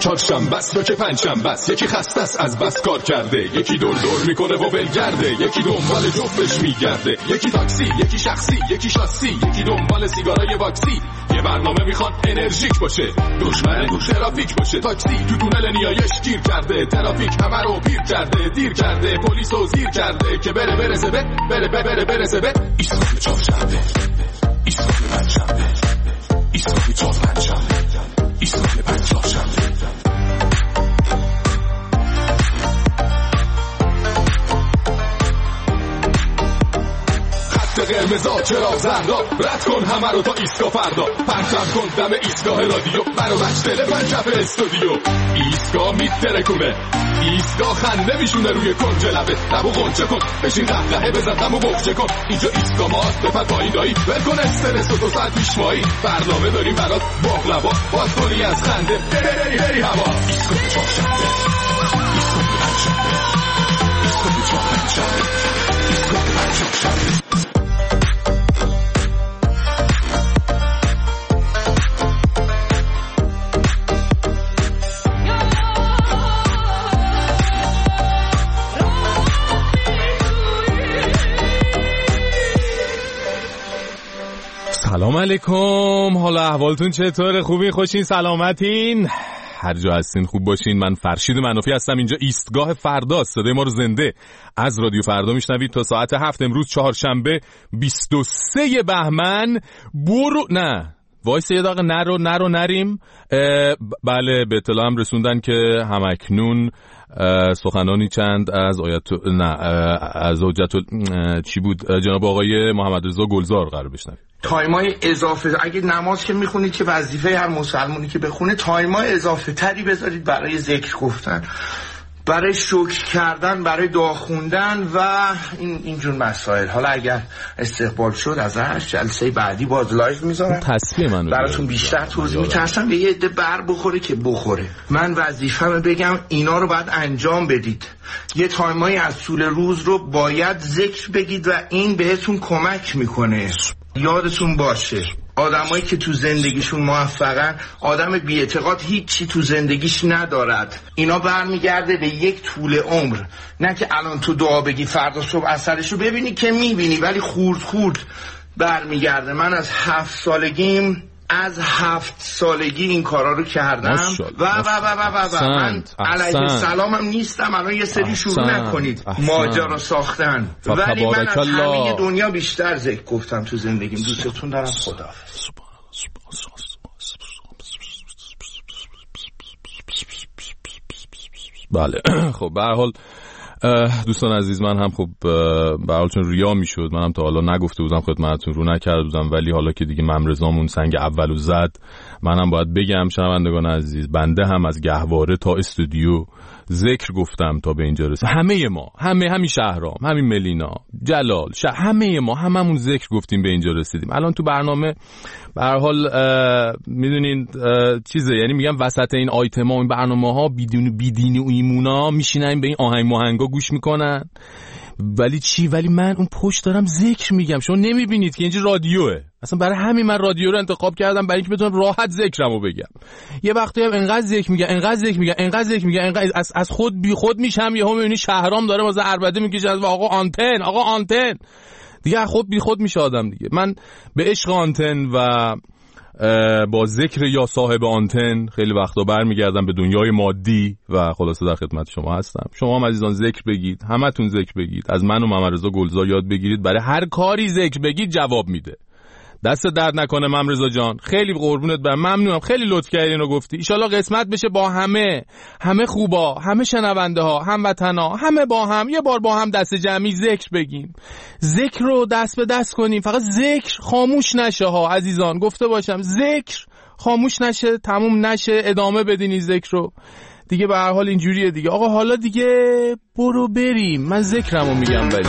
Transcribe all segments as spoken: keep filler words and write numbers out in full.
چهارشنبه است یا که پنجشنبه است، یکی خسته است از بس کار کرده، یکی دور دور میکنه و ولگرده، یکی دنبال جفتش میگرده، یکی تاکسی، یکی شخصی، یکی شاسی، یکی دنبال سیگارای واکسی. یه برنامه میخواد انرژیک باشه، دشمن تو ترافیک باشه، تاکسی تو تونل نیایش گیر کرده، ترافیک همه رو پیر کرده، دیر کرده، پلیس رو زیر کرده که بره برسه به بره بره بره برسه به ایستگاه چهارشنبه، ایستگاه پنجشنبه، ایستگاه چهارشنبه، ایستگاه پنجشنبه. قرمزا چرا زردا رد کن همه رو تا ایستگاه فردا، پرچم کن دم ایستگاه رادیو، برو بچ تلفن کف استودیو. ایستگاه میترکونه، ایستگاه خنده میشونه روی کنج لبه، لبو غنچه کن بشین قهقهه بزن دمو بخچه کن، اینجا ایستگاه ماست بپر پایین دایی، ول کن استرس و دو ساعت پیشوایی، برنامه داریم برات باقلوا، باز کنی از خنده بری بری هوا. ایستگاه چهارشنبه، ایستگاه پنجشنبه، ایستگاه چهارشنبه، ایستگاه پنجشنبه. سلام علیکم، حالا احوالتون چطوره؟ خوبین؟ خوشین؟ سلامتین؟ هر جا هستین خوب باشین. من فرشید منافی هستم، اینجا ایستگاه فرداست. صدای ما رو زنده از رادیو فردا میشنوید تا ساعت هفت. امروز چهارشنبه بیست و سه بهمن. برو نه وایس یه دقیقه، نرو نرو نریم. بله به اطلاع هم رسوندن که همکنون سخنانی چند از آیت نه از حجت چی بود جناب آقای محمد رضا گلزار قرار بشنویم. تایمای اضافه، اگه نماز که میخونید که وظیفه هر مسلمانی که بخونه، تایمای اضافه تری بذارید برای ذکر گفتن، برای شکر کردن، برای دعا خوندن و این اینجور مسائل. حالا اگر استقبال شد ازش جلسه بعدی باز لایو میذارم، تصفیه منو براتون بیشتر توضیح میترسم به یه عده بر بخوره که بخوره. من وظیفه‌مو بگم اینا رو باید انجام بدید. یه تایمایی از طول روز رو باید ذکر بگید و این بهتون کمک میکنه. یادتون باشه آدمایی که تو زندگیشون موفقن، آدم بی اعتقاد هیچی تو زندگیش ندارد. اینا برمیگرده به یک طول عمر، نه که الان تو دعا بگی فردا صبح اثرشو ببینی که میبینی، ولی خورد خورد برمیگرده. من از هفت سالگیم از هفت سالگی این کارا رو کردم و و و و و من علیه السلامم نیستم. الان یه سری شروع نکنید ماجرا ساختن، ولی من از همه دنیا بیشتر ذکر گفتم تو زندگیم. دوستتون دارم، خداحافظ. بله خب به هر حال دوستان عزیز، من هم خب به هر حال چون ریا میشد منم تا حالا نگفته بودم خدمتتون، رو نکرده بودم، ولی حالا که دیگه ممرزامون سنگ اولو زد منم باید بگم. شنوندگان عزیز، بنده هم از گهواره تا استودیو ذکر گفتم تا به اینجا رسید. همه ما، همه همین شهرام، همین ملینا، جلال، شهر، همه ما هممون ذکر گفتیم به اینجا رسیدیم. الان تو برنامه به هر حال میدونین چیزه، یعنی میگم وسط این آیتما و این برنامه‌ها بیدین بیدین و ایمونا میشینن به این آهنگ ماهنگا گوش میکنن، ولی چی؟ ولی من اون پشت دارم ذکر میگم. شما نمیبینید که اینجا رادیوه. اصلا برای همین من رادیو رو انتخاب کردم، برای اینکه بتونم راحت ذکرمو بگم. یه وقتی هم انقدر ذکر میگم انقدر ذکر میگم انقدر ذکر میگم انقدر از از خود بی خود میشم. یهو میبینی شهرام داره واسه عربده میکشه از آقا آنتن، آقا آنتن دیگه خود بی خود میشه آدم دیگه. من به عشق آنتن و با ذکر یا صاحب آنتن خیلی وقتا برمیگردم به دنیای مادی و خلاصه در خدمت شما هستم. شما هم عزیزان ذکر بگید، همتون ذکر بگید، از من و محمد رضا گلزار یاد بگیرید. برای هر کاری ذکر بگید جواب میده. دست درد نکنه ممرزا جان، خیلی قربونت برم، ممنونم، خیلی لطف کردی اینو گفتی. ان شاءالله قسمت بشه با همه همه خوبا، همه شنونده ها، هموطنا، همه با هم یه بار با هم دست جمعی ذکر بگیم، ذکر رو دست به دست کنیم. فقط ذکر خاموش نشه ها عزیزان، گفته باشم ذکر خاموش نشه، تموم نشه، ادامه بدین ذکر رو دیگه. به هر حال اینجوریه دیگه. آقا حالا دیگه برو بریم، من ذکرمو میگم. ولی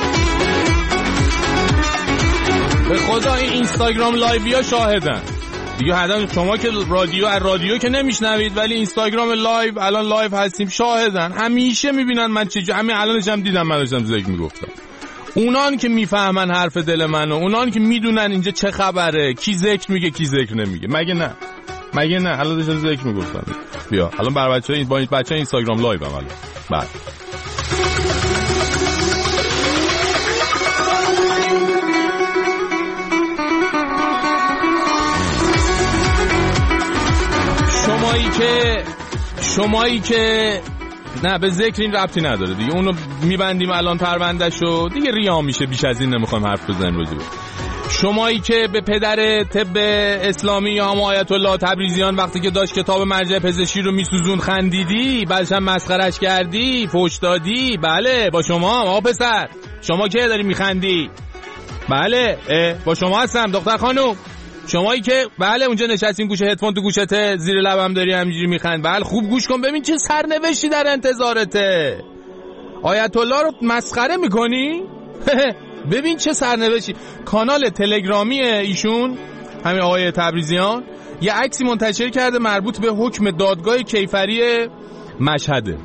به خدا این اینستاگرام لایویا شاهدن. دیگه حتما شما که رادیو از رادیو که نمیشنوید ولی اینستاگرام لایو الان لایو هستیم شاهدن، همیشه میبینن من چه همین الانش هم دیدم من داشتم ذکر میگفتم. اونان که میفهمن حرف دل منو، اونان که میدونن اینجا چه خبره، کی ذکر میگه کی ذکر نمیگه، مگه نه مگه نه الان داشتم ذکر میگفتم. بیا الان برای بچه‌ها با این بچه‌ها اینستاگرام لایو هم الان بعد شمایی که شمایی که نه به ذکر این ربطی نداره دیگه، اونو میبندیم الان پروندهشو دیگه، ریا میشه بیش از این نمیخوایم حرف بزنیم راجع به شمایی که به پدر طب اسلامی یا هم آیت الله تبریزیان وقتی که داشت کتاب مرجع پزشکی رو میسوزون خندیدی، بعدش هم مسخرش کردی، فحش دادی. بله با شما آقا پسر، شما که داری میخندی؟ بله با شما هستم دختر خانم، شمایی که بله اونجا نشستین گوشه هدفون تو گوشته زیر لبم داری همینجوری میخند. بله خوب گوش کن ببین چه سرنوشتی در انتظارته. آیت الله رو مسخره میکنی؟ ببین چه سرنوشتی. کانال تلگرامی ایشون همین آقای تبریزیان یه عکسی منتشر کرده مربوط به حکم دادگاه کیفری مشهده.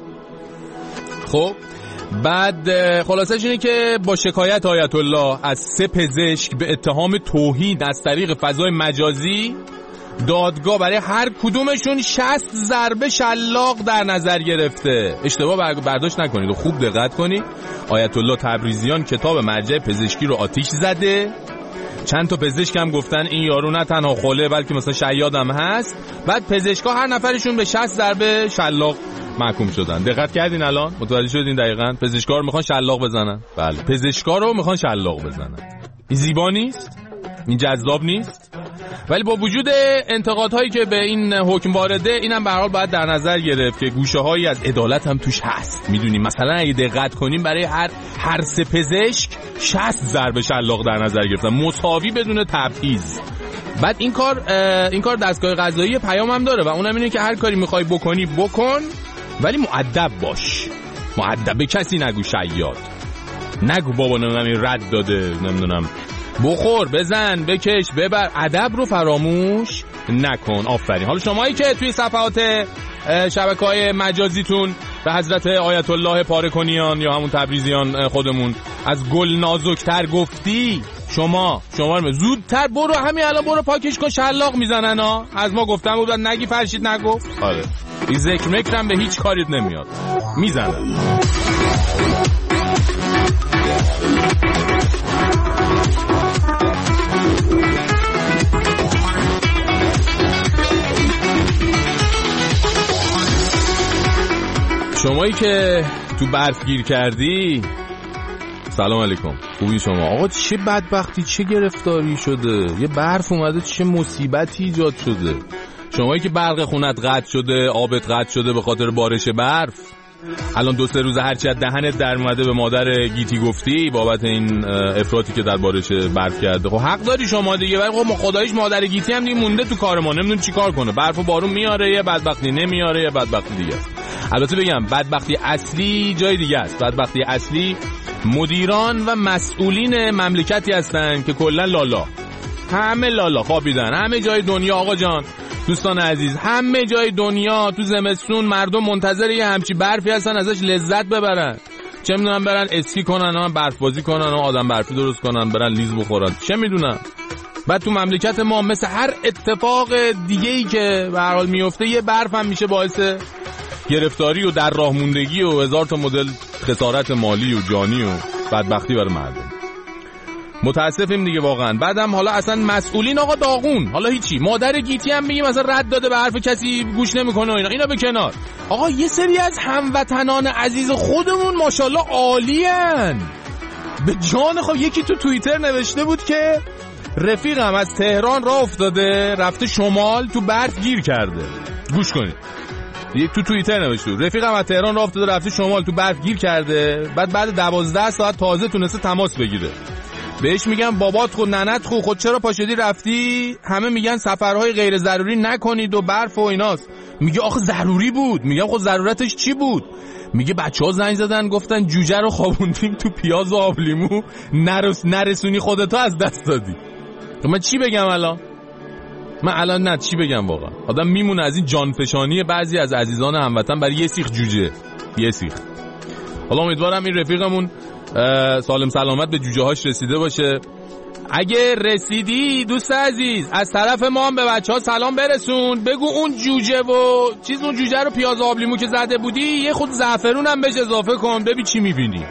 خب بعد خلاصش اینه که با شکایت آیت الله از سه پزشک به اتهام توهین از طریق فضای مجازی، دادگاه برای هر کدومشون شصت ضربه شلاق در نظر گرفته. اشتباه برداشت نکنید و خوب دقت کنید. آیت الله تبریزیان کتاب مرجع پزشکی رو آتیش زده. چند تا پزشک هم گفتن این یارو نه تنها خوله بلکه مثلا شیاد هم هست. بعد پزشکا هر نفرشون به شصت ضربه شلاق محکوم شدن. دقت کردین الان؟ متوجه شدین دقیقاً پزشکا رو میخوان شلاق بزنن. بله پزشکا رو میخوان شلاق بزنن. این زیبا نیست؟ این جذاب نیست؟ ولی با وجود انتقادهایی که به این حکم وارده، اینم به هر حال باید در نظر گرفت که گوشه‌هایی از عدالت هم توش هست. میدونیم مثلا اگه دقت کنیم برای هر هر سه پزشک شصت ضربه شلاق در نظر گرفتن، مساوی بدون تبعیض. بعد این کار این کار دستگاه قضایی پیام هم داره و اونم اینه که هر کاری میخوای بکنی بکن ولی مؤدب باش. مؤدب، به کسی نگو شیاد، نگو بابا نمیدونم رد داده، نمیدونم بخور بزن بکش ببر، ادب رو فراموش نکن. آفرین. حالا شمایی که توی صفحات شبکه‌های مجازیتون به حضرت آیت الله پاره‌کنیان یا همون تبریزیان خودمون از گل نازکتر گفتی، شما شما زودتر برو همین الان برو پاکش کن، شلاق میزنن ها. از ما گفتم بود نگی فرشید نگفت. آره این ذکر مکرم به هیچ کاریت نمیاد، میزنن. شمایی که تو برف گیر کردی، سلام علیکم، خوبی شما؟ آقا چه بدبختی، چه گرفتاری شده، یه برف اومده، چه مصیبتی ایجاد شده. شمایی که برق خونت قطع شده، آبت قطع شده به خاطر بارش برف، الان دو سه روز هرچی از دهنت در اومده به مادر گیتی گفتی بابت این افراطی که در بارش برف کرده. خب حق داری شما دیگه، ولی خب خداییش مادر گیتی هم دیگه مونده تو کار ما، نمیدونه چیکار کنه. برف و بارون میاره، یه بدبختی نمیاره، یه بدبختی دیگه است. البته بگم بدبختی اصلی جای دیگه است. بدبختی اصلی مدیران و مسئولین مملکتی هستن که کلا لالا، همه لالا خوابیدن همه جای دنیا. آقا جان دوستان عزیز، همه جای دنیا تو زمستون مردم منتظر یه همچی برفی هستن ازش لذت ببرن، چه میدونم برن اسکی کنن، هم برف بازی کنن، هم آدم برفی درست کنن، برن لیز بخورن، چه میدونم. بعد تو مملکت ما مثل هر اتفاق دیگه‌ای که به هر حال میفته، یه برف هم میشه باعث گرفتاری و در راه موندگی و هزار تا مدل خسارت مالی و جانی و بدبختی برای مردم. متاسفیم دیگه واقعا. بعدم حالا اصلا مسئولین آقا داغون، حالا هیچی، مادر گیتی هم میگه مثلا رد داده به حرف کسی گوش نمیکنه و اینا اینا به کنار. آقا یه سری از هموطنان عزیز خودمون ماشاءالله عالین به جان. خب یکی تو توییتر نوشته بود که رفیقم از تهران راه افتاده رفته شمال تو برف گیر کرده. گوش کنید، یک تو توییتر نوشته رفیقم از تهران راه افتاده رفته شمال تو برف گیر کرده، بعد بعد دوازده ساعت تازه تونسته تماس بگیره. بهش میگم بابات خود ننت خود خود چرا پاشدی رفتی؟ همه میگن سفرهای غیر ضروری نکنید و برف و ایناست. میگه آخه ضروری بود. میگم خود ضرورتش چی بود؟ میگه بچه‌ها زنگ زدن گفتن جوجه رو خوابوندیم تو پیاز و آب لیمو، نرس نرسونی خودتو از دست دادی. من چی بگم الان؟ من الان نه چی بگم واقعا، آدم میمونه از این جانفشانی بعضی از عزیزان هموطن برای یه سیخ جوجه، یه سیخ. حالا امیدوارم این رفیقمون سالم سلامت به جوجه هاش رسیده باشه. اگه رسیدی دوست عزیز از طرف ما هم به بچه ها سلام برسون، بگو اون جوجه و چیز اون جوجه رو پیاز آب لیمو که زده بودی یه خود زعفرون هم بهش اضافه کن، ببین چی میبینی.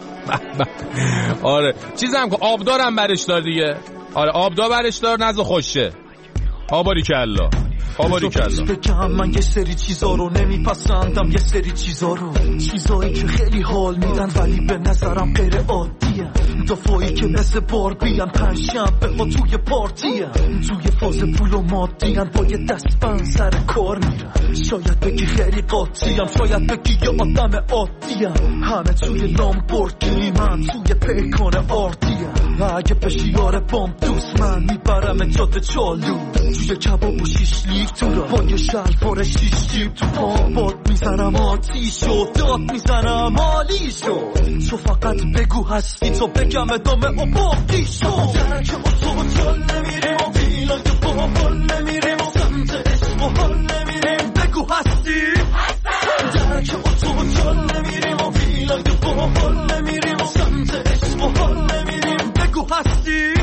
آره چیزم کن، آبدارم برش دار دیگه. آره آبدار برش دار نزد خوشه. آباری کلا آباری کلا. بگم من یه سری چیزا رو نمیپسندم، یه سری چیزا رو، چیزایی که خیلی حال میدن ولی به نظرم غیر عادیه. دفاعی که مثل باربیان پنجشنبه ها توی پارتیه، توی فاز پول و مادیان با یه دستبند سر کار میرن. شاید بگی خیلی قاطیم، شاید بگی یه آدم عادیم، همه توی لامبورگینی من توی پیکان آردیم. اگه بشی یار بام دوست من میبرم جاده چالو، توی کباب و شیش لیف تو را با یه شلوار شیش جیب تو پام باد میزنم آتیش و داد میزنم حالی شو. تو فقط بگو هستی تو بگم ادامه و باقی شو. درک اتوبان نمیریم و ویلا که با حال نمیریم و سمت اسم و حال نمیریم. بگو هستی درک اتوبان نمیریم و ویلا که با حال نمیریم و سمت اسم و حال نمیریم. بگو هستی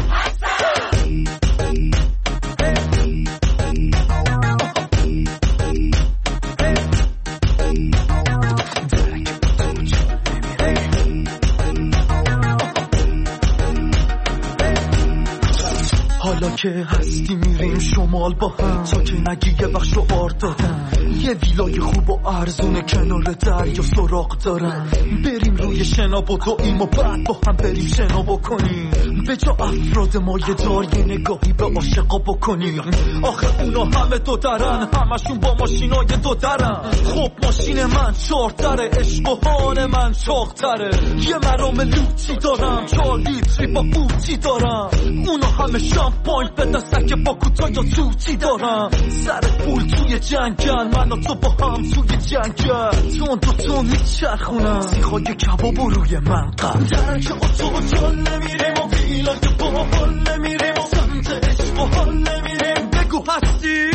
حالا که هستی میریم شمال با هم، تا که نگی یه وقت شعار دادم. یه ویلای خوب و ارزون کنار دریا سراغ دارم. بریم روی شنا بدویم و بعد با هم بریم شنا بکنیم. به جا افراد مایه دار یه نگاهی به عاشقا بکنیم. آخه اونا همه دو درن، همشون با ماشینای دو درن. خب ماشین من چهار دره، اشبهان من چاقتره. یه مرام لوتی دارم، چهار لیتری با اوتی دارم. اونا همه شامپاین به دستک با کوتا یا توتی دارم. سر پول توی جنگن، من و تو با هم توی جنگن. تون دو تون میچرخونم سیخای کباب روی من قم. درک اتوبان نمیریم و ویلا که با حال نمیریم و سمت عشق و حال نمیریم. بگو هستی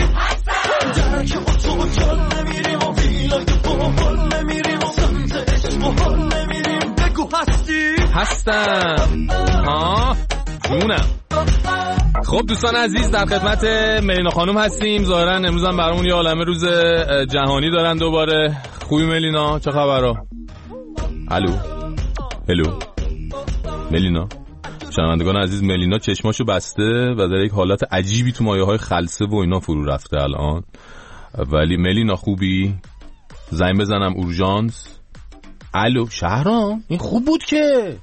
درک اتوبان نمیریم و ویلا که با حال نمیریم و سمت عشق و حال نمیریم. بگو هستی هستم ها جونم. خب دوستان عزیز در خدمت ملینا خانم هستیم. ظاهرا امروز هم برامون یه عالمه روز جهانی دارن دوباره. خوبی ملینا؟ چه خبرها؟ الو هلو ملینا. شنوندگان عزیز ملینا چشماشو بسته و در یک حالت عجیبی تو مایه های خلسه و اینا فرو رفته الان. ولی ملینا خوبی؟ زنگ بزنم اورژانس؟ الو شهرام این خوب بود که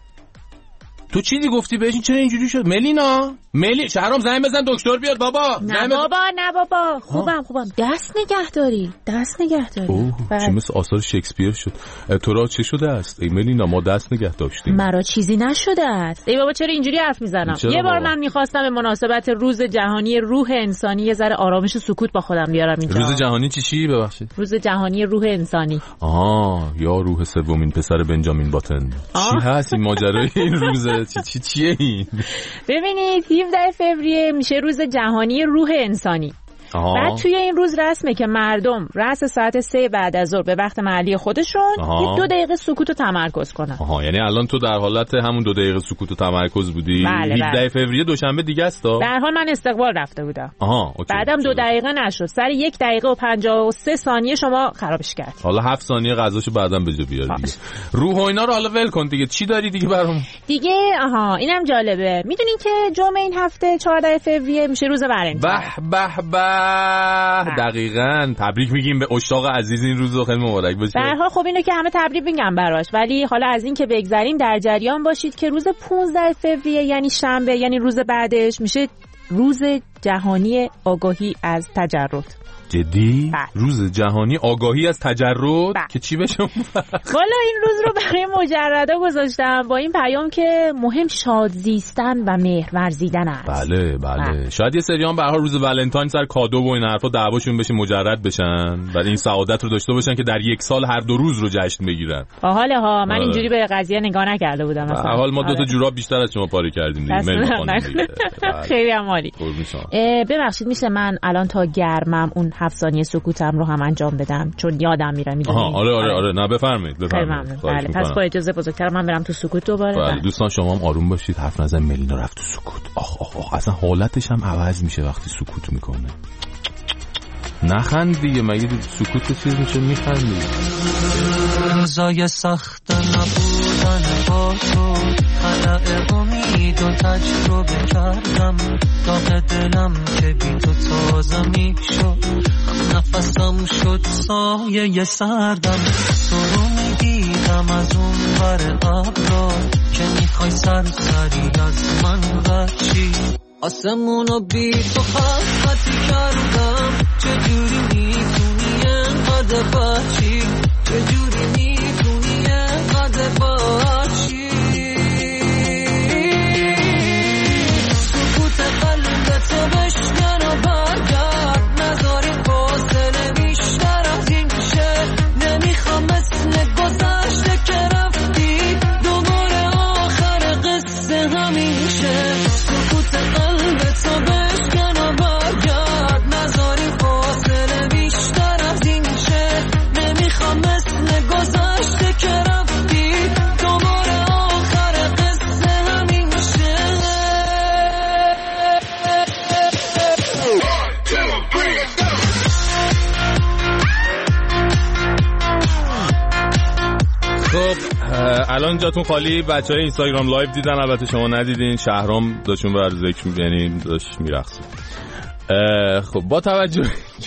تو چیزی گفتی بهش، چرا اینجوری شد ملینا؟ ملی شهرام زنگ بزن دکتر بیاد بابا. نه بابا نه بابا خوبم خوبم. دست نگه داری دست نگه داری. چه مثل آثار شکسپیر شد. تو را چه شده است ای ملینا؟ ما دست نگه داشتیم. مرا چیزی نشده است. ای بابا چرا اینجوری حرف میزنم؟ یه بار من میخواستم به مناسبت روز جهانی روح انسانی یه ذره آرامش و سکوت با خودم بیارم اینجا. روز جهانی چی چی ببخشید؟ روز جهانی روح انسانی. آها یا روح سومین پسر بنجامین باتن. چی هست این ماجرای این روزه؟ چی چی چیه این؟ ببینید هفدهم فوریه میشه روز جهانی روح انسانی. آها. بعد توی این روز رسمه که مردم رأس ساعت سه بعد از ظهر به وقت محلی خودشون یه دو دقیقه سکوت و تمرکز کنن. آها یعنی الان تو در حالت همون دو دقیقه سکوت و تمرکز بودی؟ بله هفدهم فوریه دوشنبه دیگه است. در حال من استقبال رفته بودم. آها اوکی. بعدم دو دقیقه نشد، سر یک دقیقه و پنجاه و سه ثانیه شما خرابش کرد. حالا هفت ثانیه غذاشو بعدم به جا بیار دیگه. روح و اینا رو حالا ول کن دیگه. چی داری دیگه برام؟ دیگه آها اینم جالبه. میدونین که جمعه این هفته چهاردهم فوریه میشه روز ولنتاین. به به به دقیقاً. تبریک میگیم به اشاق عزیز این روز، خیلی مبارک باشه. به هر حال خب اینو که همه تبریک میگم براش، ولی حالا از این که بگذریم در جریان باشید که روز پانزدهم فوریه یعنی شنبه، یعنی روز بعدش میشه روز جهانی آگاهی از تجرد. جدی؟ بله. روز جهانی آگاهی از تجرد که چی بشه؟ والا این روز رو برای مجردا گذاشتم با این پیام که مهم شاد زیستن و مهر ورزیدن است. بله بله, بله. شاید یه سریان به هر حال روز ولنتاین سر کادو و این حرفا دعواشون بشه مجرد بشن و این سعادت رو داشته باشن که در یک سال هر دو روز رو جشن بگیرن. حالا ها من اینجوری به قضیه نگاه نکرده بودم. به هر حال ما دو تا جوراب بیشتر از شما پاره کردیم دیگه. خیلی عالی. ببخشید میشه من الان تا گرمم اون هفت ثانیه سکوتم رو هم انجام بدم چون یادم میره میدونید. آره آره آره نه بفرمایید بفرمایید. بله پس با اجازه بزرگتر من برم تو سکوت دوباره. بله دوستان شما هم آروم باشید، حرف نزن. ملینا رفت تو سکوت. آخ آخ آخ اصلا حالتش هم عوض میشه وقتی سکوت میکنه. نخند دیگه، مگه سکوت چیز میشه میخندی؟ روزای سخت نبودن با تو خلق امید و تجربه کردم، داغ دلم که بی تو تازه میشد، هم نفسم شد سایه سردم. تو رو میدیدم از اون ور ابرا که میخوای سر سری از من بچی، آسمونو بی تو خطی کردم. چجوری میتونی انقدر بچی، چجوری میتونی انقدر بچی. سکوت قلب تو بشکن و برگرد، نذاریم فاصله بیشتر از این شه. نمیخوام مثل گذشته که رفتی دوباره آخر قصه همین شه. سکوت قلب تو بشکن و برگرد، نذاری فاصله بیشتر از این شه. نمیخوام مثل گذشته که رفتی دوباره آخر قصه همین شه. خب الان جاتون خالی، بچهای اینستاگرام لایو دیدن، البته شما ندیدین. شهرام داشتون بر ذکر یعنی داشت میرقصید. خب با توجه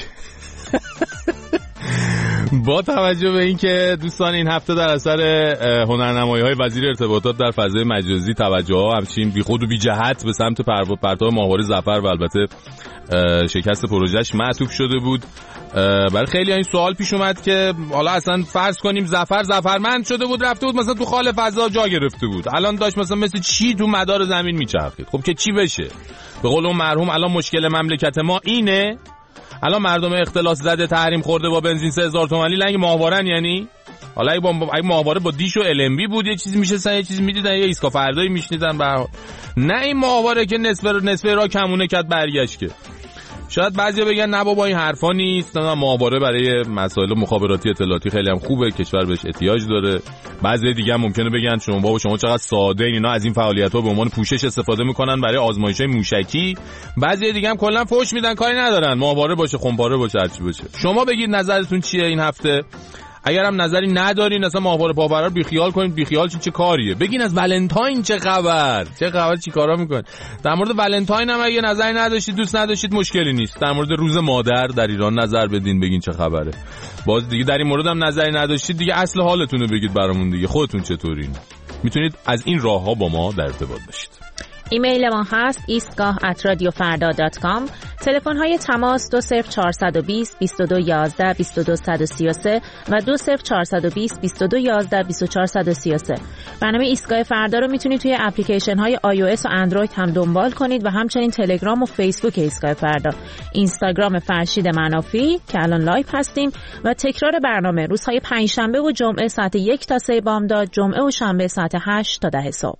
با توجه به اینکه دوستان این هفته در اثر هنرنمایی‌های وزیر ارتباطات در فضای مجازی توجه‌ها همچین بیخود و بی جهت به سمت پرتاب ماهواره ظفر و البته شکست پروژهش معطوف شده بود، برای خیلی این سوال پیش اومد که حالا اصلا فرض کنیم ظفر ظفرمند شده بود، رفته بود مثلا تو خال فضا جا گرفته بود، الان داشت مثلا مثل چی تو مدار زمین میچرخید. خب که چی بشه؟ به قول اون مرحوم الان مشکل مملکت ما اینه، الان مردم اختلاس زده تحریم خورده با بنزین سه هزار تومانی لنگ ماهوارن. یعنی حالا اگه با اگه ماهواره با دیش و ال‌ام بی بود یه چیزی میشه، یه چیزی میدیدن، یه ایسکا فردایی میشنیدن. به نه این ماهواره که نصف نصف را کمونه کرد برگشت. که شاید بعضیا بگن نه بابا این حرفا نیست، نه ماهواره برای مسائل مخابراتی اطلاعاتی خیلی هم خوبه، کشور بهش احتیاج داره. بعضی دیگه هم ممکنه بگن شما بابا شما چقدر ساده این، اینا از این فعالیت‌ها به عنوان پوشش استفاده میکنن برای آزمایش‌های موشکی. بعضی دیگه هم کلا فوش میدن، کاری ندارن، ماهواره باشه خمپاره باشه هر چی باشه. شما بگید نظرتون چیه این هفته؟ اگر هم نظری ندارین اصلا ماهواره پاورا بی خیال کنین، بی خیال چه کاریه. بگین از ولنتاین چه خبر، چه خبر، چی کارا میکنین. در مورد ولنتاین هم اگه نظری نداشتید دوست نداشتید مشکلی نیست. در مورد روز مادر در ایران نظر بدین، بگین چه خبره. باز دیگه در این مورد هم نظری نداشتید دیگه اصل حالتون رو بگید برامون دیگه، خودتون چطورین. میتونید از این راهها با ما در ارتباط باشید. ایمیل ما هست ایستگاه ات رادیو فردا دات کام. تلفن های تماس دو صفر چهارصد و بیست بیست و دو یازده بیست و دو صد و سی و سه و دو صفر چهارصد و بیست بیست و دو یازده بیست و چهار صد و سی و سه. برنامه ایستگاه فردا رو میتونید توی اپلیکیشن های آی او اس و اندروید هم دنبال کنید و همچنین تلگرام و فیسبوک ایستگاه فردا، اینستاگرام فرشید منافی که الان لایو هستیم و تکرار برنامه روزهای پنجشنبه و جمعه ساعت یک تا سه بامداد، جمعه و شنبه ساعت هشت تا ده صبح.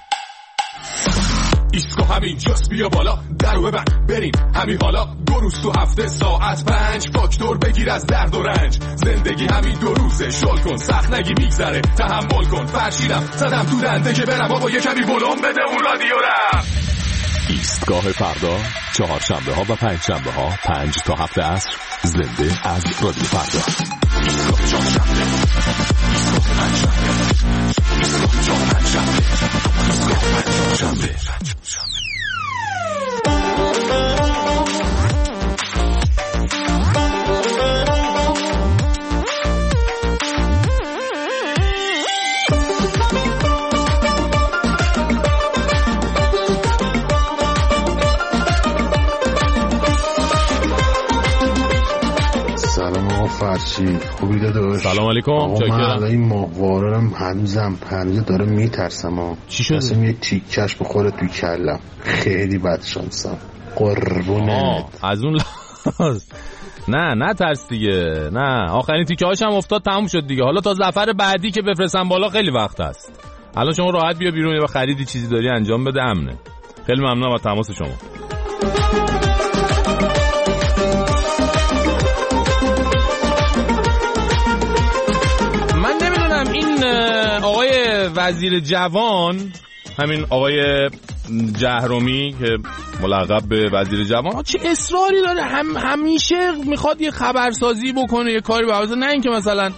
ایستگاه همین جاست، بیا بالا درو ببند بریم همین حالا. دو روز تو هفته ساعت پنج، فاکتور بگیر از درد و رنج. زندگی همین دو روزه، شل کن سخت نگی میگذره، تحمل کن. فرشیدم زدم تو دنده که برم بابا یه کمی بلوم بده اون رادیو رم. ایستگاه فردا چهارشنبه ها و پنج شنبه ها پنج تا هفت عصر زنده از رادیو فردا. ایستگاه چهارشنبه، ایستگاه پنجشنبه، ایستگاه چهارشنبه، ایستگاه پنجشنبه. فرشید خوبی داداش؟ سلام علیکم. چاکرم. من این ماهواره هم هنوزم هنوز داره میترسم ها. چی شده؟ اصلا یه تیکش بخوره تو کلم، خیلی بد شانسم قربونت. از اون لحاظ نه نه ترس دیگه، نه آخرین تیکه هاش هم افتاد تموم شد دیگه. حالا تا ظفر بعدی که بفرستن بالا خیلی وقت است. الان شما راحت بیا بیرون و خریدی چیزی داری انجام بده، امنه. خیلی ممنونم از تماس شما. وزیر جوان، همین آقای جهرومی که ملقب به وزیر جوان، چه اصراری داره، هم همیشه میخواد یه خبرسازی بکنه، یه کاری بواسطه، نه اینکه مثلا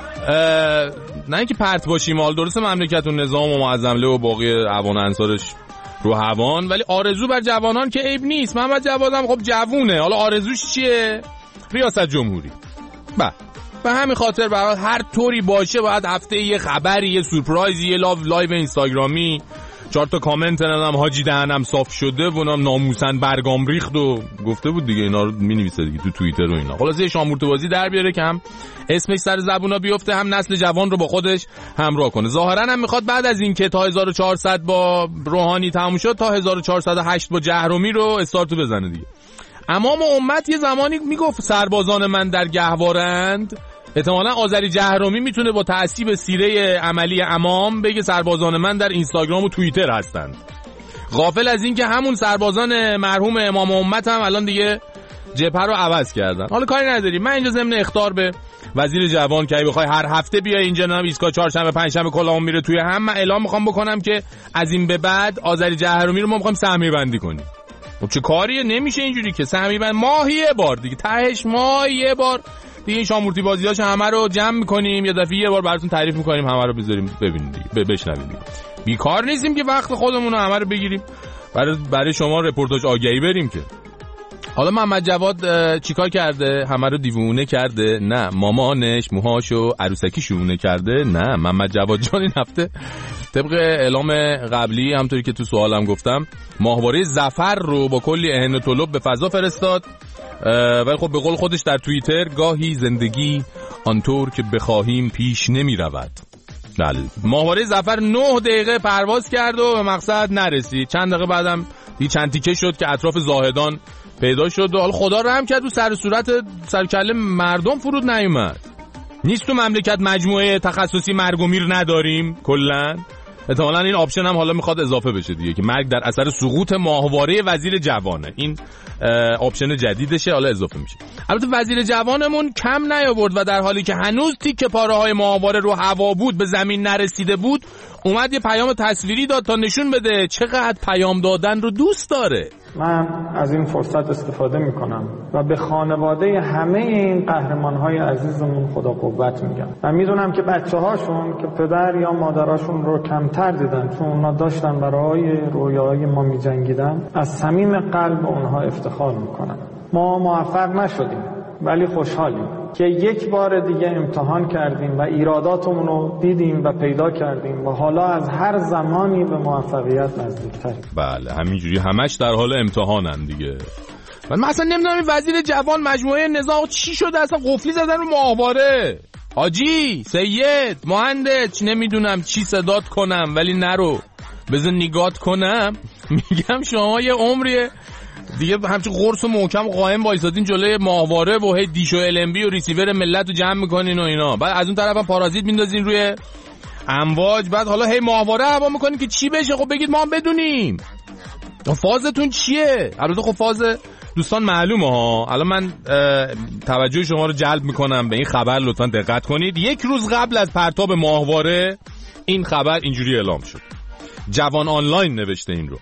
نه اینکه پرت باشیم، حال درسته مملکت و نظام و معظمله و باقی عوان انصارش رو هوان، ولی آرزو بر جوانان که عیب نیست. محمد جواد هم خب جوونه، حالا آرزوش چیه؟ ریاست جمهوری. با به همین خاطر برای هر طوری باشه باید هفته یه خبری، یه سورپرایز، یه لایو لایو اینستاگرامی، چهار تا کامنت ندم حاجی دهنم صاف شده و ناموسن برگام ریخت و گفته بود دیگه، اینا رو می‌نویسه دیگه تو توییتر و اینا. خلاص یه شامورت بازی در بیاره که هم اسمش سر زبونا بیفته، هم نسل جوان رو با خودش همراه کنه. ظاهرا هم میخواد بعد از این که تا هزار و چهارصد با روحانی تموم شد تا هزار و چهارصد و هشت با جهرومی رو استارتو بزنه دیگه. امام امت یه زمانی میگفت سربازان من در گهوارند، احتمالاً آذری جهرومی میتونه با تعصیب سیره عملی امام بگه سربازان من در اینستاگرام و توییتر هستند، غافل از این که همون سربازان مرحوم امام امت هم الان دیگه جبهه رو عوض کردن. حالا کاری نداریم، من اینجا ضمن اخطار به وزیر جوان که بخوای هر هفته بیای اینجا، نه ایستگاه چهارشنبه پنجشنبه کلام میره توی هم، من اعلام میخوام بکنم که از این به بعد آذری جهرومی رو ما میخوایم سهمیه بندی کنیم. خب چه کاریه؟ نمیشه اینجوری که سهمیه بند ماهی یه بار دیگه، تهش ماهی یه بار دیگه این شامورتی بازیاش همه رو جمع میکنیم، یه دفعه یه بار براتون تعریف میکنیم، همه رو بذاریم ببینید دیگه، بشنوید دیگه. بیکار نیستیم که وقت خودمون رو همه رو بگیریم برای برای شما رپورتاج آگهی بریم که. حالا محمد جواد چیکار کرده؟ همه رو دیوونه کرده؟ نه. مامانش موهاشو عروسکی شونه کرده؟ نه. محمد جواد جان این هفته طبق اعلام قبلی همونطوری که تو سوالم گفتم ماهواره ظفر رو با کلی اهن و طلب به فضا فرستاد، ولی خب به قول خودش در توییتر گاهی زندگی آنطور که بخواهیم پیش نمی رود. بله، ماهواره ظفر نه دقیقه پرواز کرد و به مقصد نرسید. چند دقیقه بعدم دی چند تیکه شد که اطراف زاهدان پیدا شد و حالا خدا رحم کرد و سر صورت سر کله مردم فرود نیومد. نیست تو مملکت مجموعه تخصصی مرگ و میر نداریم کلا؟ احتمالاً این آپشن هم حالا میخواد اضافه بشه دیگه که مرگ در اثر سقوط ماهواره وزیر جوانه. این آپشن جدیدشه، حالا اضافه میشه. البته وزیر جوانمون کم نیاورد و در حالی که هنوز تیکه پاره های ماهواره رو هوا بود، به زمین نرسیده بود، اومد یه پیام تصویری داد تا نشون بده چقدر پیام دادن رو دوست داره. من از این فرصت استفاده میکنم و به خانواده همه این قهرمانهای عزیزمون خدا قوت میگم و میدونم که بچه هاشون که پدر یا مادراشون رو کمتر دیدن چون اونا داشتن برای رویاهای ما میجنگیدن، از صمیم قلب اونها افتخار میکنم. ما موفق نشدیم ولی خوشحالیم که یک بار دیگه امتحان کردیم و ایراداتمون رو دیدیم و پیدا کردیم و حالا از هر زمانی به موفقیت نزدیک‌تریم. بله همینجوری همش در حال امتحانن دیگه. من اصلا نمیدونم این وزیر جوان مجموعه نظام چی شده، اصلا قفلی زدن رو ماهواره. حاجی سید مهندس نمیدونم چی صدات کنم ولی نرو بذار نگات کنم. میگم شما یه عمریه دیگه همچین قرص و محکم قائم وایسادین جلوی ماهواره و هی دیش و ال ام بی و ریسیور ملت رو جمع میکنین و اینا، بعد از اون طرف هم پارازیت میندازین روی امواج، بعد حالا هی ماهواره هوا میکنین که چی بشه. خب بگید ما هم بدونیم فازتون چیه. البته خب فاز دوستان معلومه ها. الان من توجه شما رو جلب میکنم به این خبر، لطفا دقت کنید. یک روز قبل از پرتاب ماهواره این خبر اینجوری اعلام شد. جوان آنلاین نوشته این رو.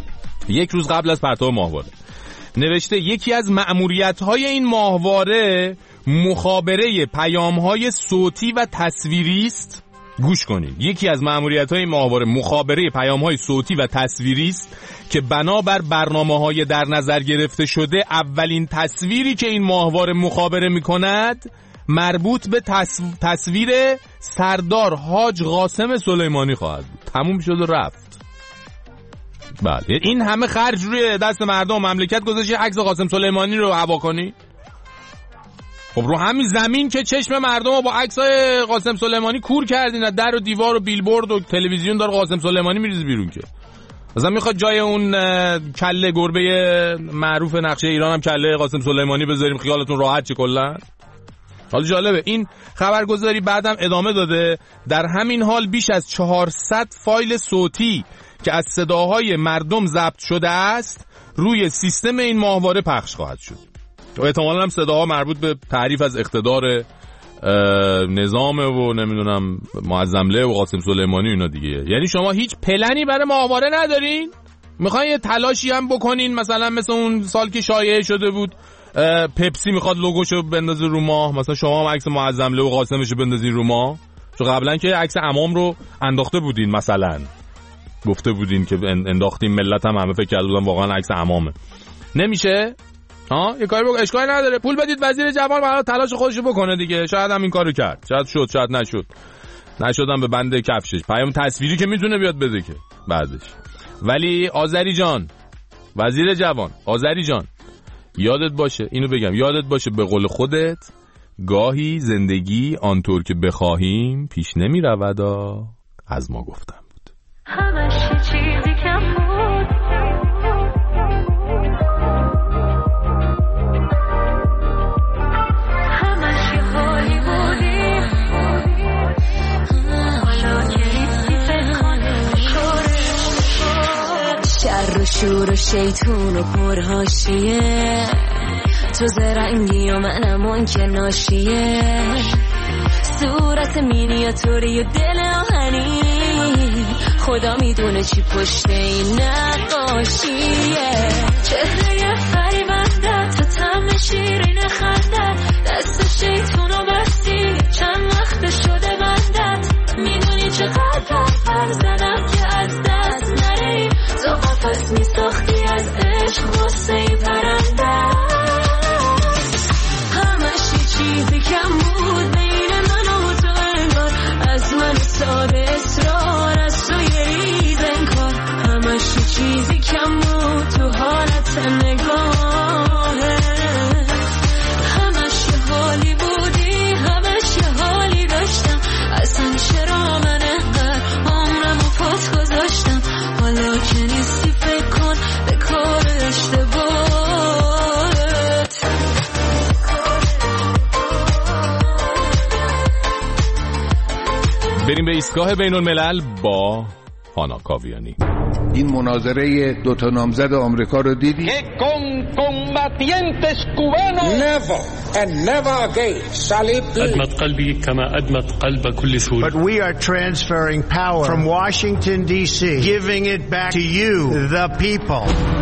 یک روز قبل از پرتاب ماهواره نوشته یکی از مأموریت‌های این ماهواره مخابره پیام‌های صوتی و تصویری است. گوش کنید، یکی از مأموریت‌های این ماهواره مخابره پیام‌های صوتی و تصویری است که بنابر برنامه‌های در نظر گرفته شده اولین تصویری که این ماهواره مخابره می‌کند مربوط به تصو... تصویر سردار حاج قاسم سلیمانی خواهد بود. تموم شد و رفت. بله این همه خرج روی دست مردم مملکت گذاشتی عکس قاسم سلیمانی رو هوا کنی؟ خب رو همین زمین که چشم مردم رو با عکسای قاسم سلیمانی کور کردین، در و دیوار و بیلبورد و تلویزیون داره قاسم سلیمانی میریزه بیرون که مثلا میخواد جای اون کله گربه معروف نقشه ایران هم کله قاسم سلیمانی بذاریم خیالتون راحت چه کلا. حالا جالبه این خبرگزاری بعدم ادامه داده در همین حال بیش از چهارصد فایل صوتی که از صداهای مردم ضبط شده است روی سیستم این ماهواره پخش خواهد شد و احتمالاً هم صداها مربوط به تعریف از اقتدار نظامه و نمیدونم معظمله و قاسم سلیمانی اینا دیگه. یعنی شما هیچ پلنی برای معاوره ندارین؟ میخواین یه تلاشی هم بکنین مثلا مثل اون سال که شایعه شده بود پپسی میخواد لوگوشو بندازه رو ماه، مثلا شما هم عکس معظمله و قاسمشو بندازین رو ماه؟ چون قبلا که عکس عمام رو انداخته بودین، مثلا گفته بودین که انداختیم، ملت هم همه فکر کرده بودن واقعا عکس عمامه. نمیشه؟ ها یه کاری بگو، اشکالی نداره، پول بدید وزیر جوان برای تلاش خودشو بکنه دیگه. شاید هم این کارو کرد، شاید شد، شاید نشد، نشدم به بند کفشش پیام تصویری که میتونه بیاد بده که بعدش. ولی آذری جان، وزیر جوان آذری جان، یادت باشه، اینو بگم، یادت باشه به قول خودت گاهی زندگی آنطور که بخواهیم پیش نمی رود. از ما گفتم بود همش چیزی کم بود، همش یه حالی بودی، حالا که نیستی فکر کن شر و شور و شیطون و پرهاشیه، تو زرنگی و منم اون که ناشیه، صورت مینیاتوری و دل آهنی، خدا میدونه چی پشت این نقاشیه، چهره فریبنده تو تم شیرین خنده، دست شیطون و بستی چند وقت شده بندت، میدونی چقدر پرپر زدم که از دست نری، تو قفص میساختی از عشق غصه پرنده، چیزی کم بود بین من و تو انگار، از من ساده اصرار از تو یه ریز انکار، همش چیزی کم بود تو حالت نگاهه، همش یه حالی بودی، همش یه حالی داشتم، اصلا چرا من انقدر عمرم و پات گذاشتم، حالا که نیستی فکر کن به کار اشتباه. بریم به ایستگاه بین الملل با هانا کاویانی. این مناظره دو تا نامزد آمریکا رو دیدی؟ Never and never again salib أدمت قلبي كما أدمت قلب كل سوري. But we are transferring power from Washington D C, giving it back to you, the people.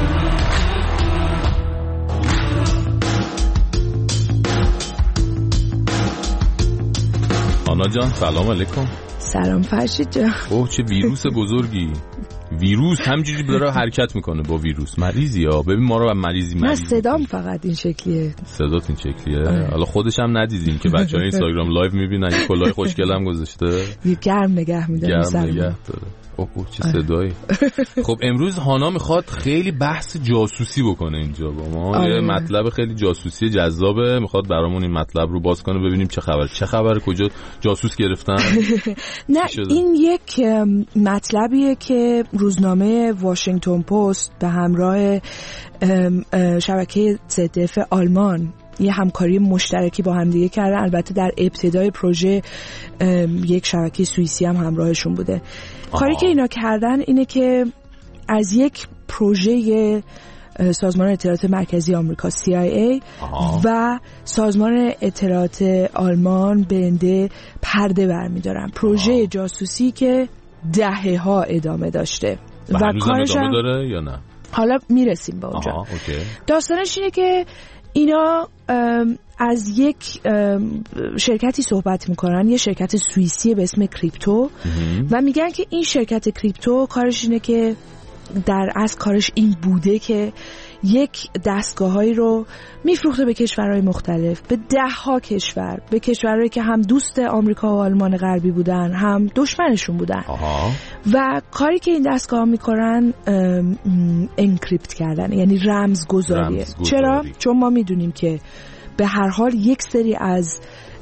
هانا جان سلام علیکم. سلام فرشید جان. اوه چه ویروس بزرگی. ویروس همجوری داره حرکت میکنه با ویروس. مریضی ها، ببین ما رو مریضی مریضی. من صدام فقط این شکلیه. صدات این شکلیه. حالا خودش هم ندیدین که بچه‌ها اینستاگرام لایو میبینن، یه کلاه خوشگل هم گذاشته. یه گرم نگه میداره. گرم نگه داره. اوه اوه چه صدایی. خب امروز هانا میخواد خیلی بحث جاسوسی بکنه اینجا با ما. یه مطلب خیلی جاسوسی جذابه، میخواد برامون این مطلب رو باز کنه ببینیم چه خبر. چه خبر؟ کجا جاسوس گرفتن؟ نه این یک مطلبیه که روزنامه واشنگتن پست به همراه شبکه زدف آلمان یه همکاری مشترکی با هم دیگه کردن. البته در ابتدای پروژه یک شبکه سوئیسی هم همراهشون بوده. آه. کاری که اینا کردن اینه که از یک پروژه سازمان اطلاعات مرکزی آمریکا سی آی ای آه. و سازمان اطلاعات آلمان بنده پرده برمی‌دارن. پروژه آه. جاسوسی که دهه ها ادامه داشته و کارش ادامه داره یا نه؟ حالا میرسیم به اونجا. داستانش اینه که اینا از یک شرکتی صحبت میکنن، یه شرکت سوئیسی به اسم کریپتو، و میگن که این شرکت کریپتو کارش اینه که در اصل کارش این بوده که یک دستگاهایی رو میفروخته به کشورهای مختلف، به ده ها کشور، به کشورهایی که هم دوست آمریکا و آلمان غربی بودن هم دشمنشون بودن. آها. و کاری که این دستگاه میکنن انکریپت کردن، یعنی رمزگذاریه. چرا؟ چون ما میدونیم که به هر حال یک سری از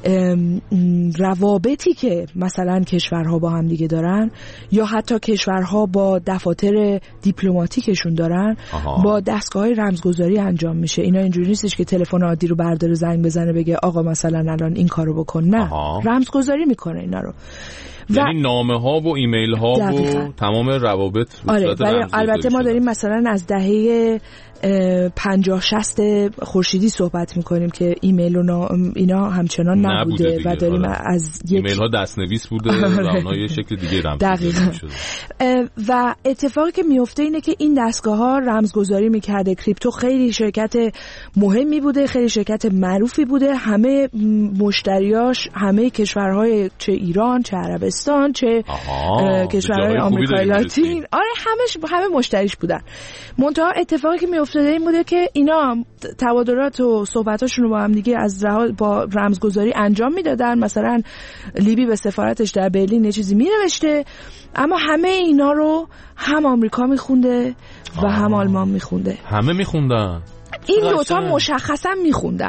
روابطی که مثلا کشورها با هم دیگه دارن یا حتی کشورها با دفاتر دیپلماتیکشون دارن آها. با دستگاه‌های رمزگذاری انجام میشه. اینا اینجوری نیستش که تلفن عادی رو برداره زنگ بزنه بگه آقا مثلا الان این کارو بکن، نه، آها. رمزگذاری میکنه اینا رو. یعنی نامه ها و ایمیل ها و تمام روابط. آره البته ما داریم مثلا از دهه پنجاه شصت خورشیدی صحبت میکنیم که ایمیل و اینا همچنان نبوده, نبوده و داریم آره. از یک ایمیل ها دستنویس بوده و اونا یه شکل دیگه رمزگذاری شده. و اتفاقی که میفته اینه که این دستگاه ها رمزگذاری میکرده. کریپتو خیلی شرکت مهمی بوده، خیلی شرکت معروفی بوده، همه مشتریاش همه کشورهای چه ایران چه عربستان چه کشورهای آمریکای لاتین آره همش همه مشتریش بودن. منتها اتفاقی که میفته این بوده که اینا تبادلات و صحبتاشون رو با هم دیگه از با رمزگذاری انجام میدادن. مثلا لیبی به سفارتش در برلین یه چیزی مینوشته، اما همه اینا رو هم آمریکا میخونده و آه. هم آلمان میخونده. همه میخوندن. این دوتا مشخصا میخوندن.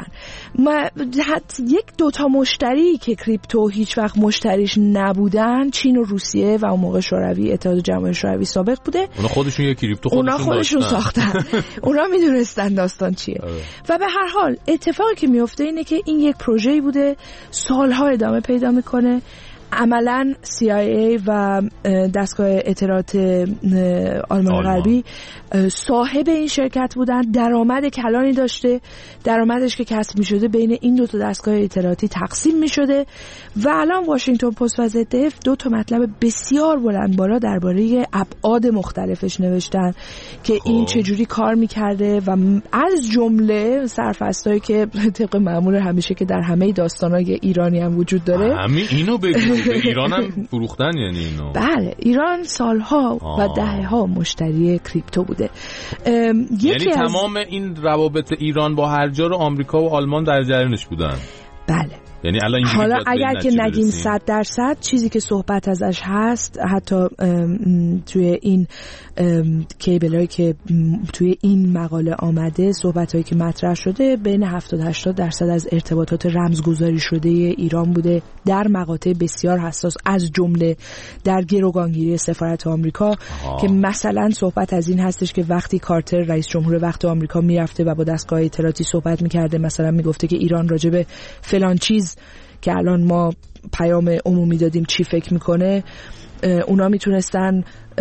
یک دوتا مشتری که کریپتو هیچ وقت مشتریش نبودن، چین و روسیه و اون موقع شوروی، اتحاد جماهیر شوروی سابق بوده. اونا خودشون یک کریپتو خودشون, اونا خودشون ساختن. اونا میدونستن داستان چیه. و به هر حال اتفاقی که میفته اینه که این یک پروژه‌ای بوده سالها ادامه پیدا میکنه. عملاً سی آی ای و دستگاه اطلاعات آلمان غربی صاحب این شرکت بودن. درآمد کلانی داشته، درآمدش که کسب می شده بین این دو تا دستگاه اطلاعاتی تقسیم می شده. و الان واشنگتن پست و زد اف دو تا مطلب بسیار بلند بالا درباره ابعاد مختلفش نوشتن که خوب. این چجوری کار می کرده و از جمله سرفصلایی که طبق معمول همیشه که در همه داستان‌های ایرانی هم وجود داره. همین اینو بگو. به ایران هم فروختن یعنی اینو. بله ایران سالها آه. و دهها مشتری کریپتو بوده. یعنی تمام این روابط ایران با هر جا رو آمریکا و آلمان در جریانش بودن. بله. یعنی الان حالا اگر که نگیم صد درصد چیزی که صحبت ازش هست، حتی توی این کیبلایی که توی این مقاله آمده، صحبتایی که مطرح شده، بین هفتاد تا هشتاد درصد از ارتباطات رمزگذاری شده ایران بوده در مقاطع بسیار حساس، از جمله در گروگانگیری سفارت آمریکا. آه. که مثلا صحبت از این هستش که وقتی کارتر رئیس جمهور وقت آمریکا میرفته و با دستگاه اطلاعاتی صحبت میکرده، مثلا میگفته که ایران راجب فلان چیز که الان ما پیام عمومی دادیم چی فکر میکنه، اونا میتونستن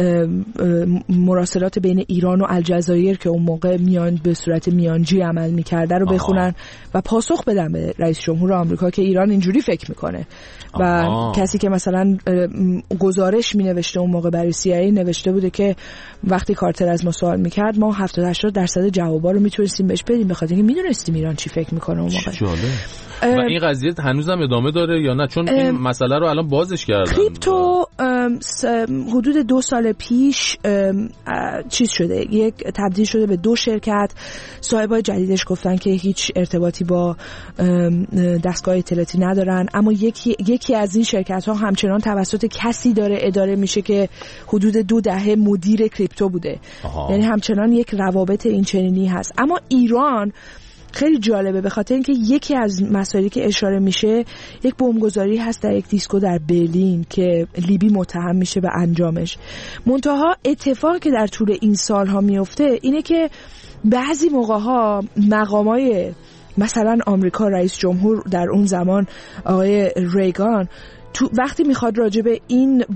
مراسلات بین ایران و الجزایر که اون موقع میان به صورت میانجی عمل میکرده رو بخونن آه. و پاسخ بدن به رئیس جمهور آمریکا که ایران اینجوری فکر میکنه. و آه. کسی که مثلا گزارش مینوشته اون موقع برای سی آی ای نوشته بوده که وقتی کارتر از ما سوال میکرد ما هفتاد تا هشتاد درصد جوابا رو میتونستیم بهش بدیم، به خاطر اینکه میدونستیم ایران چی فکر میکنه اون موقع. و این قضیه هنوزم ادامه داره یا نه؟ چون این مسئله رو الان بازش کردن. کریپتو حدود دو سال پیش چیز شده، یک تبدیل شده به دو شرکت. صاحبای جدیدش گفتن که هیچ ارتباطی با دستگاه اطلاعاتی ندارن، اما یکی یکی از این شرکت ها همچنان توسط کسی داره اداره میشه که حدود دو دهه مدیر کریپتو بوده. آها. یعنی همچنان یک روابط این چنینی هست. اما ایران خیلی جالبه به خاطر اینکه یکی از مسائلی که اشاره میشه یک بمبگذاری هست در یک دیسکو در برلین که لیبی متهم میشه به انجامش. منتها اتفاقی که در طول این سالها میفته اینه که بعضی موقعها مقامای مثلا آمریکا، رئیس جمهور در اون زمان آقای ریگان، تو وقتی میخواد راجع به این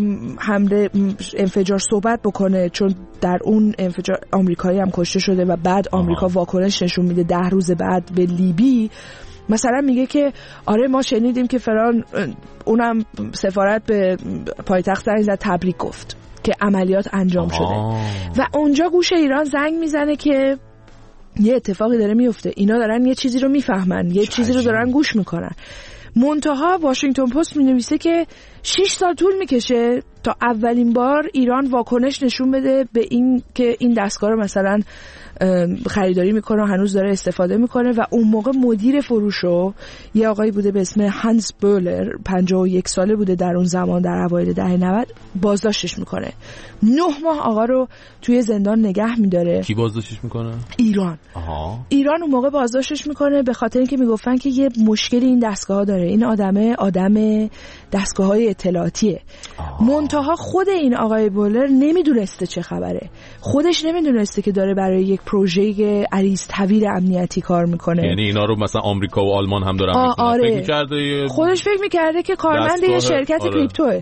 حمله انفجار صحبت بکنه، چون در اون انفجار آمریکایی هم کشته شده و بعد آمریکا واکنش نشون میده ده روز بعد به لیبی، مثلا میگه که آره ما شنیدیم که فران اونم سفارت به پایتخت زنگ زد تبریک گفت که عملیات انجام آه. شده. و اونجا گوش ایران زنگ میزنه که یه اتفاقی داره میفته، اینا دارن یه چیزی رو میفهمن، یه چیزی رو دارن گوش میکنن. منتها واشنگتن پست می نویسه که شش سال طول میکشه تا اولین بار ایران واکنش نشون بده به این که این دستگاه رو مثلا خریداری میکنه و هنوز داره استفاده میکنه. و اون موقع مدیر فروشو یه آقایی بوده به اسم هانس بولر، پنجاه و یک ساله بوده در اون زمان، در اوایل دهه نود، بازداشتش میکنه. نه ماه آقا رو توی زندان نگه میداره. کی بازداشتش میکنه؟ ایران. آها. ایران اون موقع بازداشتش میکنه به خاطر اینکه میگفتن که یه مشکلی این دستگاه داره، این آدمه آدم دستگاه‌های اطلاعاتیه. منتها منتها خود این آقای بولر نمیدونسته چه خبره، خودش نمیدونسته که داره برای یک پروژه عریض طویل امنیتی کار میکنه. یعنی اینا رو مثلا آمریکا و آلمان هم دارن میکنن. آره. فکر می‌کرده خودش فکر میکرده که کارمند یه شرکت آره. کریپتوه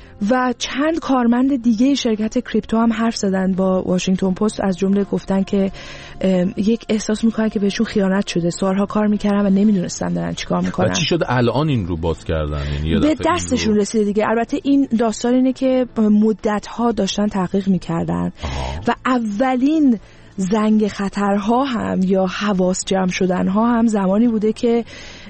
و چند کارمند دیگه شرکت کریپتو هم حرف زدن با واشنگتن پست، از جمله گفتن که یک احساس میکنن که بهشون خیانت شده، سالها کار میکردن و نمیدونستن دارن چیکار میکنن. و چی شد الان این رو باز کردن؟ یعنی به دستشون رو... رسیده دیگه. البته این داستان اینه که مدت‌ها داشتن تحقیق میکردن و اولین زنگ خطرها هم یا حواس جمع شدنها هم زمانی بوده که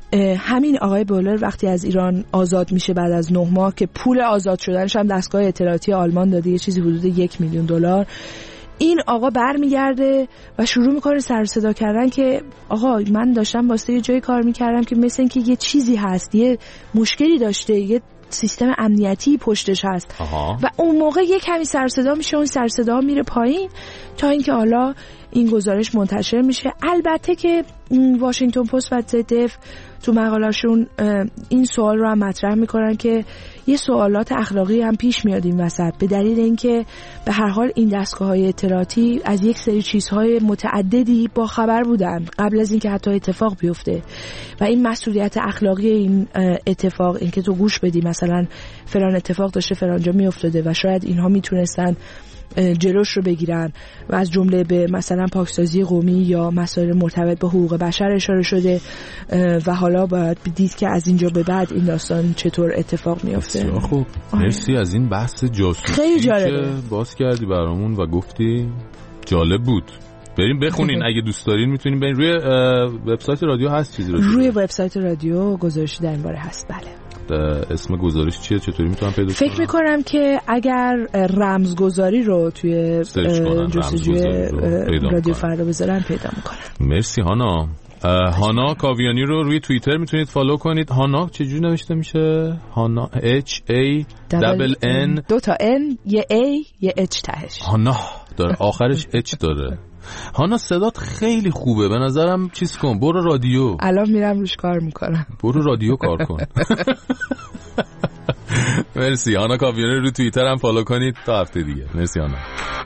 همین آقای بولر وقتی از ایران آزاد میشه بعد از نه ماه که پول آزاد شدنش هم دستگاه اطلاعاتی آلمان داده، یه چیزی حدود یک میلیون دلار، این آقا برمیگرده و شروع میکنه سر صدا کردن که آقا من داشتم واسه یه جای کار میکردم که مثل اینکه یه چیزی هست، یه مشکلی داشته، یه سیستم امنیتی پشتش هست. آها. و اون موقع یه کمی سر صدا میشه، اون سر صدا میره پایین تا اینکه حالا این گزارش منتشر میشه. البته که واشنگتن پست و زدف تو مقاله‌شون این سوال رو هم مطرح میکنن که یه سوالات اخلاقی هم پیش میاد این وسط، به دلیل اینکه به هر حال این دستگاه‌های اطلاعاتی از یک سری چیزهای متعددی با خبر بودن قبل از اینکه حتی اتفاق بیفته و این مسئولیت اخلاقی این اتفاق، اینکه تو گوش بدی مثلا فلان اتفاق داشته فلان جا میافتاده و شاید اینها میتونستن جلوش رو بگیرن و از جمله به مثلا پاکسازی قومی یا مسائل مرتبط با حقوق بشر اشاره شده و حالا باید دید که از اینجا به بعد این داستان چطور اتفاق میفته. خب مرسی از این بحث جاسوسی که باز کردی برامون و گفتی، جالب بود. بریم بخونین اگه دوست دارین میتونین برین روی وبسایت رادیو هست چیزی رو روی وبسایت رادیو گزارشی در این باره هست. بله. اسم گزارش چیه؟ چطوری میتونم پیدا کنم؟ فکر میکنم که اگر رمزگذاری رو توی جستجوی رادیو فردا بذارن پیدا میکنن. مرسی هانا. هانا کاویانی رو روی توییتر میتونید فالو کنید. هانا چجوری نوشته میشه؟ هانا H A double N دو تا N یه A یه H تهش. هانا داره آخرش H داره. هانا صدات خیلی خوبه به نظرم، چیز کن برو رادیو. الان میرم روش کار میکنم. برو رادیو کار کن. مرسی هانا کاویانی رو توییتر هم فالو کنید تا هفته دیگه. مرسی هانا.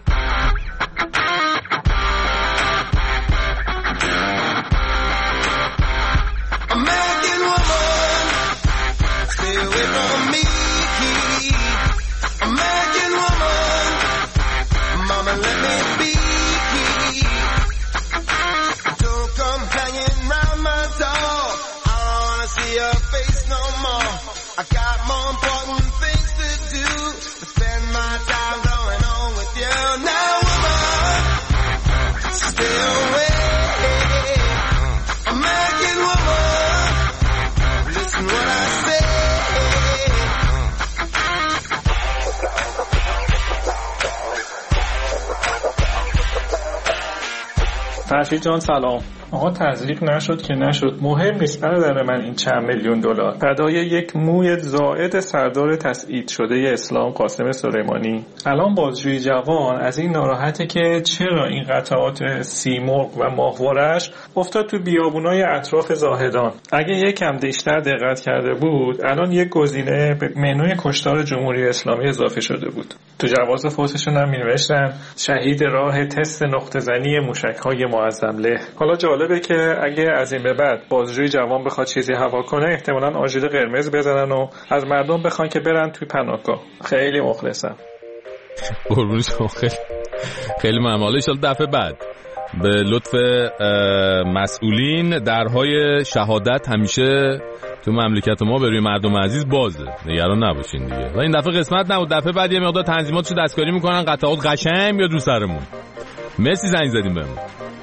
فرشید جان سلام. آقا تزریق نشد که نشد، مهم نیست برادر من این چند میلیون دلار فدای یک موی زائد سردار تسعید شده اسلام قاسم سلیمانی. الان بازجویی جوان از این ناراحته که چرا این قطعات سیمرغ و ماهوارش افتاد تو بیابونای اطراف زاهدان. اگه یکم بیشتر دقت کرده بود الان یک گزینه به منوی کشتار جمهوری اسلامی اضافه شده بود. تو جواز فوتشون هم می‌نوشتن شهید راه تست نقطه زنی موشک‌های معظم له. حالا جالبه که اگه از این به بعد بازجویی جوان بخواد چیزی هوا کنه احتمالاً آژیر قرمز بزنن و از مردم بخوان که برن توی پناهگاه. خیلی مخلصم. قربون شما. خیلی خیلی ممنون. ان شاءالله دفعه بعد به لطف مسئولین درهای شهادت همیشه تو مملکت ما به روی مردم عزیز بازه، نگران نباشین دیگه. و این دفعه قسمت نبود، دفعه بعد یه مقدار تنظیماتشو دستکاری میکنن، قطعات قشنگ میاد رو سرمون. مرسی زنگ زدیم بهمون.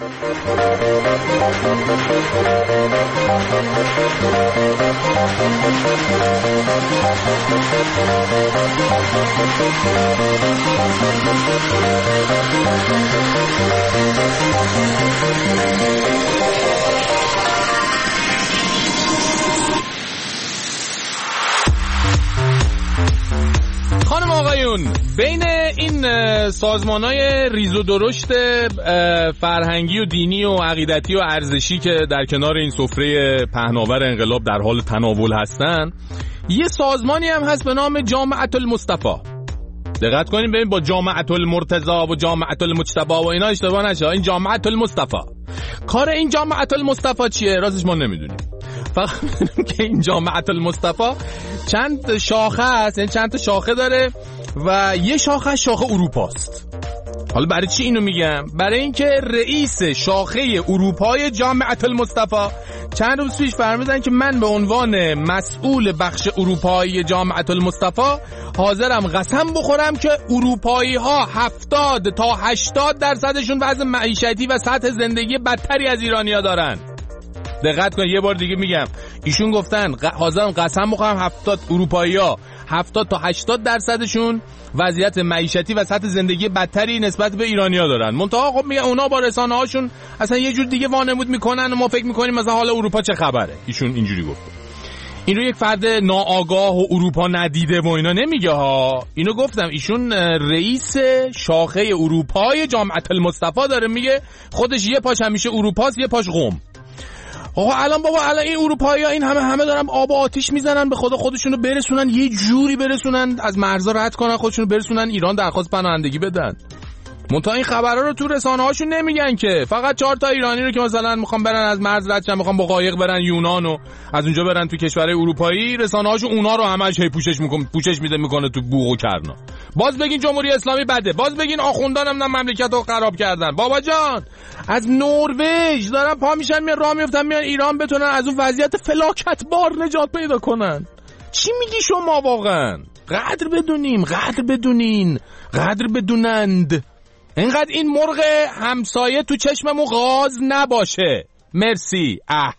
خانم آقایون، بین این سازمان‌های ریز و درشت فرهنگی و دینی و عقیدتی و ارزشی که در کنار این سفره پهناور انقلاب در حال تناول هستن، یه سازمانی هم هست به نام جامعة المصطفى. دقت کنیم ببین با جامعه المرتضی و جامعه المجتبی و اینا اشتباه نشه. این جامعه المصطفی، کار این جامعه المصطفی چیه راستش ما نمیدونیم. فقط میدونیم که این جامعه المصطفی چند شاخه هست، یعنی چند تا شاخه داره و یه شاخه شاخه اروپاست. حالا برای چی اینو میگم؟ برای اینکه رئیس شاخه اروپای جامعه المصطفی چند روز پیش فرمودن که من به عنوان مسئول بخش اروپایی جامعه المصطفی حاضرم قسم بخورم که اروپایی ها هفتاد تا هشتاد درصدشون وضع معیشتی و سطح زندگی بدتری از ایرانیا دارن. دقت کن یه بار دیگه میگم، ایشون گفتن حاضرم قسم بخورم هفتاد اروپایی ها هفتاد تا هشتاد درصدشون وضعیت معیشتی و سطح زندگی بدتری نسبت به ایرانیا دارن. منتها خب میگن اونا با رسانه هاشون اصلا یه جور دیگه وانمود میکنن و ما فکر میکنیم مثلا حالا اروپا چه خبره. ایشون اینجوری گفت. این رو یک فرد ناآگاه و اروپا ندیده و اینا نمیگه ها، اینو گفتم. ایشون رئیس شاخه اروپای جامعه المصطفی داره میگه خودش یه پاش همیشه اروپاست یه پاش قم. آقا الان بابا الان این اروپایی‌ها این همه همه دارن آب و آتیش میزنن به خدا خودشونو برسونن یه جوری برسونن از مرزا رد کنن خودشونو برسونن ایران درخواست پناهندگی بدن. منتها این خبرها رو تو رسانه هاشون نمیگن که. فقط چهار تا ایرانی رو که مثلا میخوام برن از مرز رد شن، میخوام با قایق برن یونان و از اونجا برن تو کشورهای اروپایی، رسانه هاشون اونا رو همش هی پوشش میکنه پوشش میده میکنه تو بوق و کرنا. باز بگین جمهوری اسلامی بده، باز بگین آخوندان هم مملکت رو خراب کردن. بابا جان از نروژ دارن پا میشن میان راه میافتن میان ایران بتونن از اون وضعیت فلاکت بار نجات پیدا کنن. چی میگی شما واقعا؟ قدر بدونیم، قدر بدونین، قدر بدونند. اینقدر این مرغ همسایه تو چشممون غاز نباشه. مرسی. اه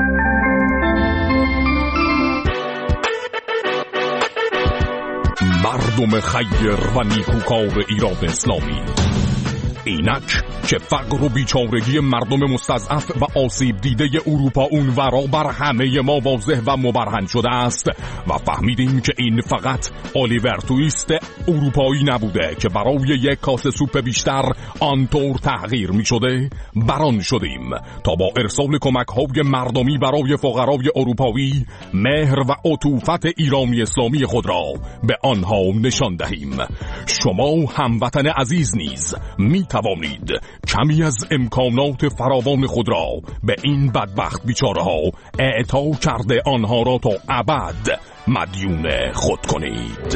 مردم خیر و نیکوکار ایران اسلامی، اینک که فقر و بیچارگی مردم مستضعف و آسیب دیده اروپا اونورا بر همه ما واضح و مبرهن شده است و فهمیدیم که این فقط الیور تویست اروپایی نبوده که برای یک کاسه سوپ بیشتر آنطور تغییر می شده. بران شدیم تا با ارسال کمک های مردمی برای فقرای اروپایی مهر و عطوفت ایرانی اسلامی خود را به آنها نشان دهیم. شما هموطن عزیز نیز می توانید کمی از امکانات فراوان خود را به این بدبخت بیچاره ها اعطا کرده آنها را تا ابد مدیون خود کنید.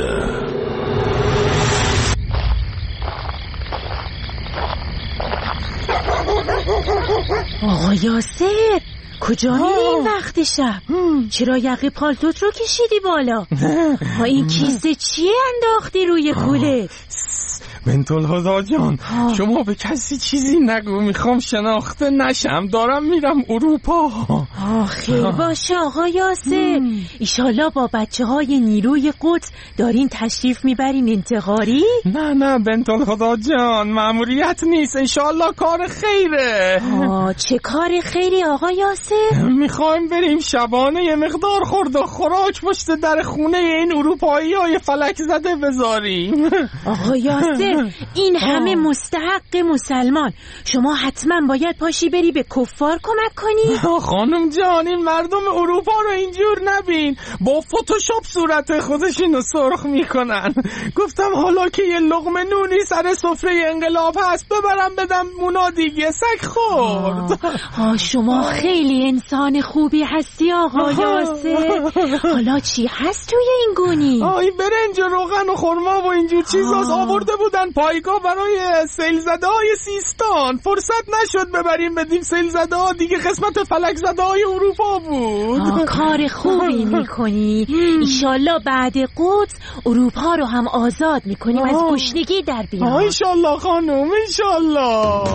آقا یاسر کجا میری این وقت شب؟ چرا یقه پالتوت رو کشیدی بالا؟ ها این کیسه چیه انداختی روی کوله؟ بنت الهدی جان شما به کسی چیزی نگو، میخوام شناخته نشم، دارم میرم اروپا. خیر باشه آقا یاسر، ایشالله با بچه های نیروی قدس دارین تشریف میبرین انتقاری؟ نه نه بنت الهدی جان مأموریت نیست، انشالله کار خیره. آه چه کار خیری آقا یاسر؟ میخوایم بریم شبانه یه مقدار خورد و خوراک پشت در خونه این اروپایی های فلک زده بذاریم. آقا یاسر این همه مستحق مسلمان، شما حتما باید پاشی بری به کفار کمک کنی. خانم جان این مردم اروپا رو اینجور نبین، با فتوشاپ صورت خودشونو سرخ میکنن. گفتم حالا که یه لقمه نونی سر سفره انقلاب هست ببرم بدم اونا دیگه سگ خورد. آه شما خیلی انسان خوبی هستی آقا یاسر. حالا چی هست توی این گونی؟ آه این برنج و روغن و خرما و اینجور چیزاست آورده بودن پایگاه برای سیل زده های سیستان، فرصت نشد ببریم بدیم سیل زده ها دیگه، قسمت فلک زده های اروپا بود. کار خوبی میکنی، ایشالله بعد قدس اروپا رو هم آزاد میکنیم از گشنگی در بیان. ایشالله خانم ایشالله.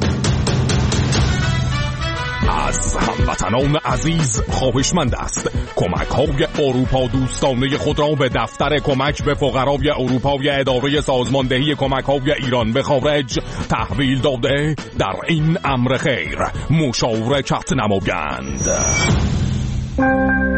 از هموطنان عزیز خواهشمند است کمک های اروپا دوستانه خود را به دفتر کمک به فقرای اروپای اداره سازماندهی کمک های ایران به خارج تحویل داده در این امر خیر مشارکت نمایند.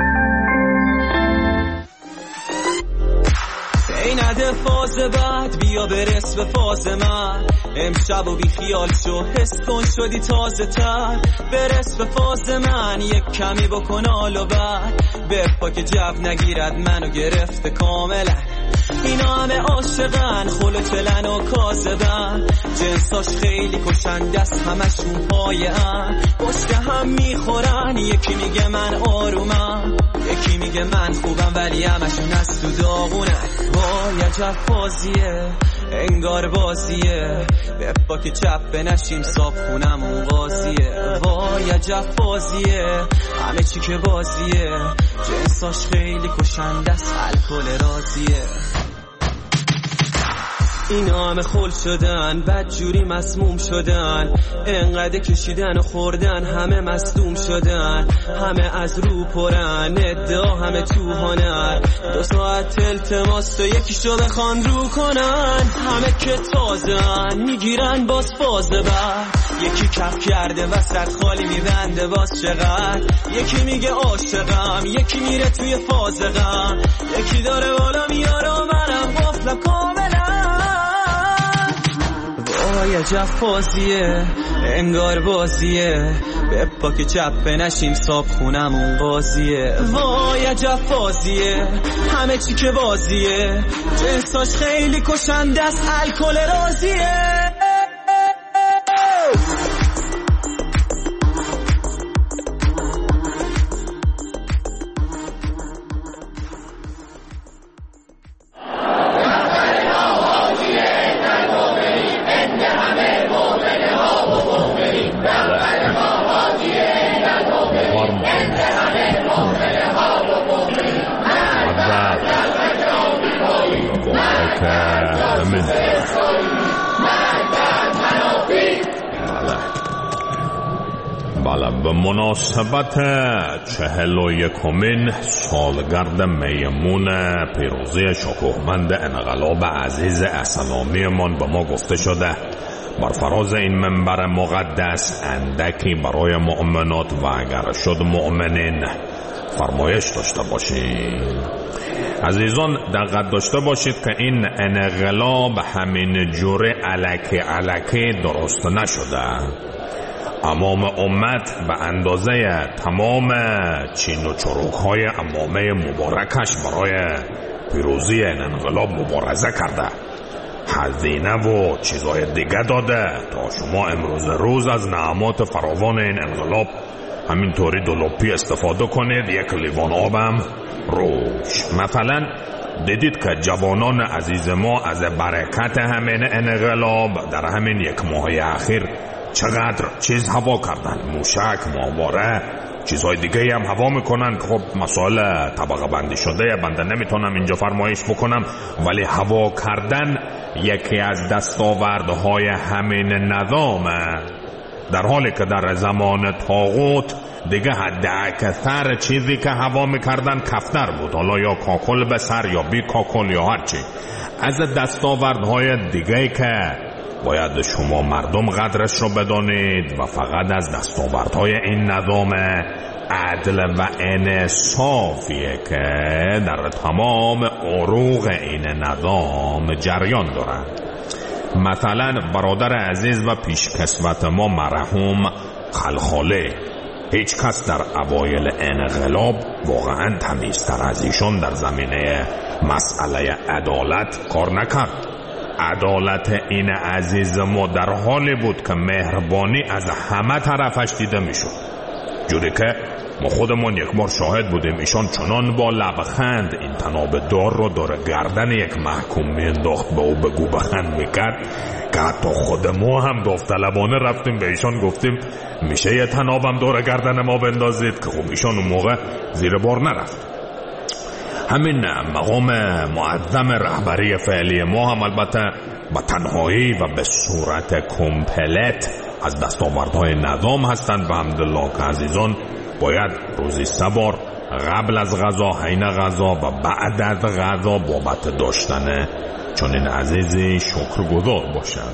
ای نده فاز بعد بیا برس به فاز من، امشب و بی خیال شو حس کن شدی تازه تر. برس به فاز من یک کمی بکن آل و بعد بپا که جو نگیرد منو گرفته کاملا. اینا همه عاشقن خلو چلن و کاذبن، جنساش خیلی کشنده است همشون پایه ان. پشت هم میخورن، یکی میگه من آرومم، یکی میگه من خوبم ولی همشون از تو داغونن. وای عجب بازیه انگار بازیه، بپا که چپ نشیم صاحب خونمون قاضیه. وای عجب بازیه همه چی که بازیه، جنساش خیلی کشنده است الکل راضیه. اینا همه خل شدن بد جوری مسموم شدن، انقدر کشیدن و خوردن همه مصدوم شدن. همه از رو پرن ادعا همه تو هنر، دو ساعت التماس تو یکیشو بخوان رو کنن. همه که تازه‌ان میگیرن باز فازه بر، یکی کف کرده وسط خالی میبنده باز چقدر. یکی میگه عاشقم، یکی میره توی فازه غم، یکی داره بالا میاره و منم قفلم کاملا. وای عجب بازیه انگار بازیه، بپا که چپ نشیم صاحب خونمون قاضیه. وای عجب بازیه همه چی که بازیه، جنساش خیلی کشنده است الکل راضیه. به مناسبت چهل و یکمین سالگرد میمون پیروزی شکوهمند انقلاب عزیز اسلامی من به ما گفته شده بر فراز این منبر مقدس اندکی برای مؤمنات و اگر شد مؤمنین فرمایش داشته باشید. عزیزان دقت داشته باشید که این انقلاب همین جوره الکی الکی درست نشده. امام امت به اندازه تمام چین و چروک های امامه مبارکش برای پیروزی این انقلاب مبارزه کرده، هزینه و چیزای دیگه داده تا شما امروز روز از نعمات فراوان این انقلاب همینطوری دلوپی استفاده کنید. یک لیوان آبم روش. مثلا دیدید که جوانان عزیز ما از برکت همین انقلاب در همین یک ماه اخیر چقدر چیز هوا کردن، موشک، ماهواره، چیزهای دیگه هم هوا میکنن که خب مسائل طبقه بندی شده بنده نمیتونم اینجا فرمایش بکنم، ولی هوا کردن یکی از دستاوردهای همین نظامه، در حالی که در زمان طاغوت دیگه حد اکثر چیزی که هوا میکردن کفتر بود، حالا یا کاکل به سر یا بی کاکل یا هرچی. از دستاوردهای دیگه که باید شما مردم قدرش رو بدانید و فقط از دستاوردهای این نظام عدل و انصافیه که در تمام عروق این نظام جریان دارن. مثلا برادر عزیز و پیشکسوت ما مرحوم خلخاله، هیچ کس در اوایل انقلاب واقعا تمیزتر از ایشون در زمینه مسئله عدالت کار نکرد. عدالت این عزیز ما در حالی بود که مهربانی از همه طرفش دیده میشد، جوری که ما خودمون یک بار شاهد بودیم ایشان چنان با لبخند این تناب دار رو دور گردن یک محکوم مینداخت به او بگو بخند میکرد که حتی خود ما هم داوطلبانه رفتیم به ایشان گفتیم میشه یه تنابم دور گردن ما بندازید، که خب ایشان اون موقع زیر بار نرفت. همین مقام معظم رهبری فعلی ما هم البته با تنهایی و به صورت کمپلت از دستاوردهای نظام هستند و الحمدلله که عزیزان باید روزی سه بار قبل از غذا، حین غذا و بعد از غذا بابت داشتن چون این عزیزی شکرگزار باشد.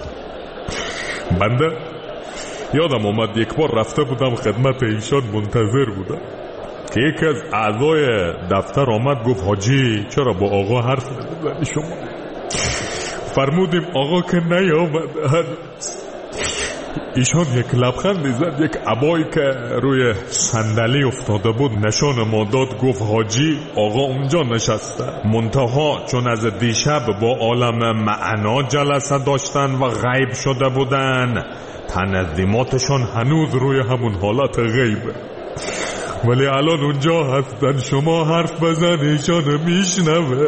بنده یادم اومد یک بار رفته بودم خدمت ایشان، منتظر بودم که یکی از اعضای دفتر آمد گفت حاجی چرا با آقا حرف نمیزنی شما؟ فرمودیم آقا که نیامده هنوز. ایشان یک لبخندی زد، یک عبایی که روی صندلی افتاده بود نشان ما داد، گفت حاجی آقا اونجا نشسته. منتها چون از دیشب با عالم معنا جلسه داشتن و غیب شده بودن، تنظیماتشان هنوز روی همون حالت غیبه، ولی الان اونجا هستن. شما حرف بزن ایشان میشنوه.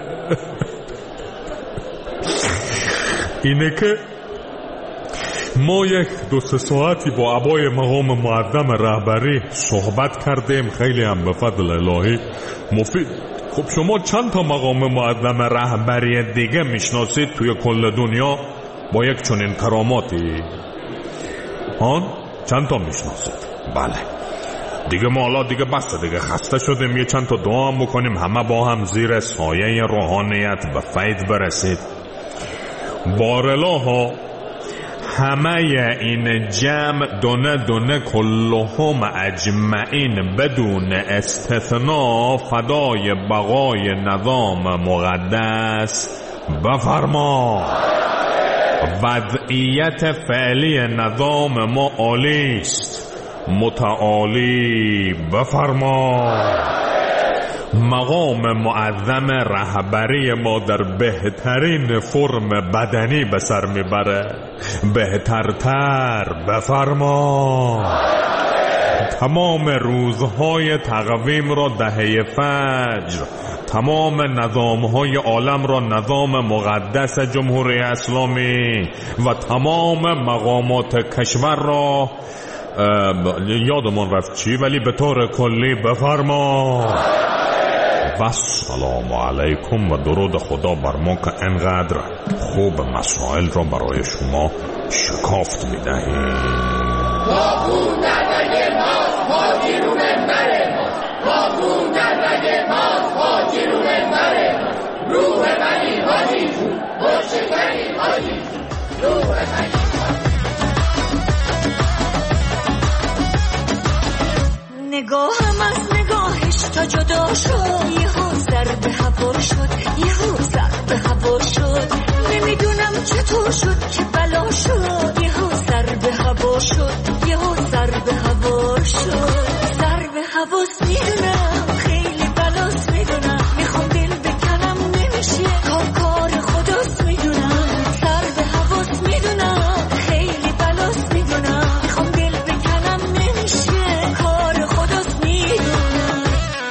اینه که ما یک دو سه ساعتی با عبای مقام معظم رهبری صحبت کردیم، خیلی هم به فضل الهی مفید. خب شما چند تا مقام معظم رهبری دیگه میشناسید توی کل دنیا با یک چنین کراماتی؟ ها؟ چند تا میشناسید؟ بله دیگه ما حالا دیگه بسته دیگه، خسته شدیم، یه چند تا دعا هم بکنیم همه با هم زیر سایه روحانیت به فیض برسید. بارلاها همه این جمع دونه دونه کلهم اجمعین بدون استثناء فدای بقای نظام مقدس بفرما. وضعیت فعلی نظام ما عالی است، متعالی بفرما. مقام معظم رهبری ما در بهترین فرم بدنی به سر میبره، بهترتر بفرما. تمام روزهای تقویم را دهه فجر، تمام نظامهای عالم را نظام مقدس جمهوری اسلامی و تمام مقامات کشور را یادمون رفت چی ولی به طور کلی بفرما. و سلام علیکم و درود خدا بر ما که انقدر خوب مسائل را برای شما شکافت میدهیم. باقون در رگ ماست، حاجیرون مره ماست. باقون در رگ ماست، حاجیرون مره ماست. روح منی حاجی جون، برشکنی حاجی جون، روح منی. نگاهم از نگاهش تا جدا شد، یهو سر به هوا شد، یهو سر به هوا شد. نمیدونم چطور شد که بلا شد، یهو سر به هوا شد، یهو سر به هوا شد. سر به هواست میدونم خیلی بلاست میدونم، میخوام دل بکنم نمیشه، کار کار خداست میدونم. سر به هواست میدونم خیلی بلاست میدونم، میخوام دل بکنم نمیشه، کار خداست میدونم.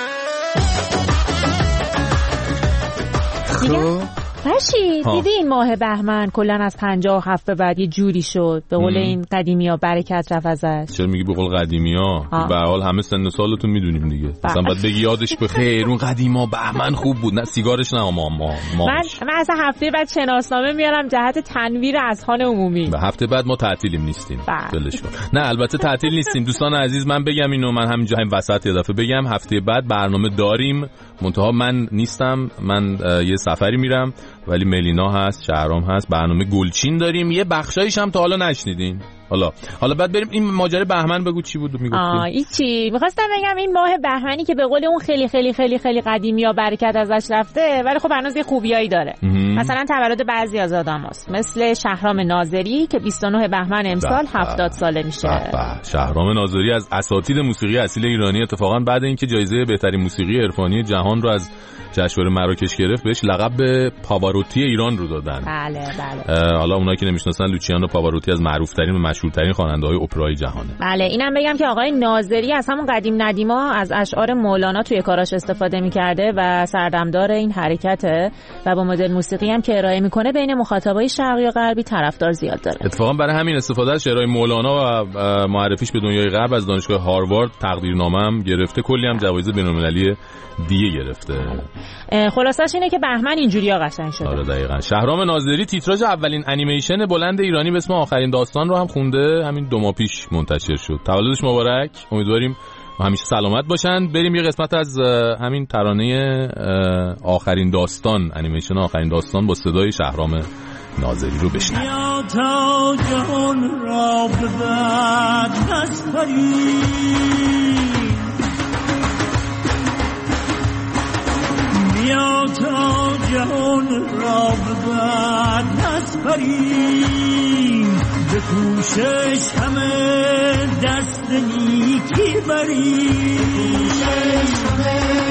فرشید دیدی این ماه بهمن کلن از پنجاه و هفت به بعد یه جوری شد، به قول این قدیمی ها برکت رفت ازش. چرا میگی به قول قدیمی ها؟ به حال همه سن سالتون میدونیم دیگه، مثلا باید بگی یادش بخیر اون قدیما بهمن خوب بود، نه سیگارش نه ما ما من من اصلا هفته بعد شناسنامه میارم جهت تنویر اذهان عمومی. به هفته بعد ما تعطیلیم نیستیم، ولش کن. نه البته تعطیل نیستیم دوستان عزیز، من بگم اینو، من همینجا همین وسط یه دفعه بگم هفته بعد برنامه داریم، منتها من نیستم، من یه سفری میرم ولی ملینا هست، شهرام هست، برنامه گلچین داریم، یه بخشایش هم تا حالا نشنیدین. حالا حالا بعد بریم این ماجرای بهمن بگو چی بود میگفتی؟ آه ایچی میخواستم بگم این ماه بهمنی که به قول اون خیلی خیلی خیلی خیلی قدیمی‌ها برکت ازش رفته، ولی خب هنوز یه خوبیایی داره. مثلا تولد بعضی از آدماست، مثل شهرام ناظری که بیست و نه بهمن امسال هفتاد ساله میشه. شهرام ناظری از اساتید موسیقی اصیل ایرانی، اتفاقا بعد اینکه جایزه بهترین موسیقی عرفانی جهان رو از جشنواره مراکش گرفت بهش لقب به پاواروتی ایران رو دادن. بله بله. حالا اونایی که نمیشناسن لوچیانو پاواروتی از معروف‌ترین و مشهورترین خواننده‌های اپرای جهانه. بله اینم بگم که آقای ناظری از همون قدیم ندیما از اشعار مولانا توی کاراش استفاده می‌کرده و سردمدار این حرکته و با مدل موسیقی هم که ارائه می‌کنه بین مخاطبای شرقی و غربی طرفدار زیاد داره. اتفاقا برای همین استفاده از شعرهای مولانا و معرفیش به دنیای غرب از دانشگاه هاروارد تقدیرنامه هم گرفته، کلی هم جوایز بین‌المللی دیگه گرفته. خلاصش اینه که بهمن اینجوری‌ها قشنگ شده. آره دقیقاً. شهرام ناظری تیتراژ اولین انیمیشن بلند ایرانی به اسم آخرین داستان رو هم خونده، همین دو ماه پیش منتشر شد. تولدش مبارک، امیدواریم همیشه سلامت باشن. بریم یه قسمت از همین ترانه آخرین داستان، انیمیشن آخرین داستان با صدای شهرام ناظری رو بشنویم. یا تا جهان را به بعد نسپری، بیا تا جهان را به بعد بسپریم به کوشش همه دست نیکی بریم، به کوشش همه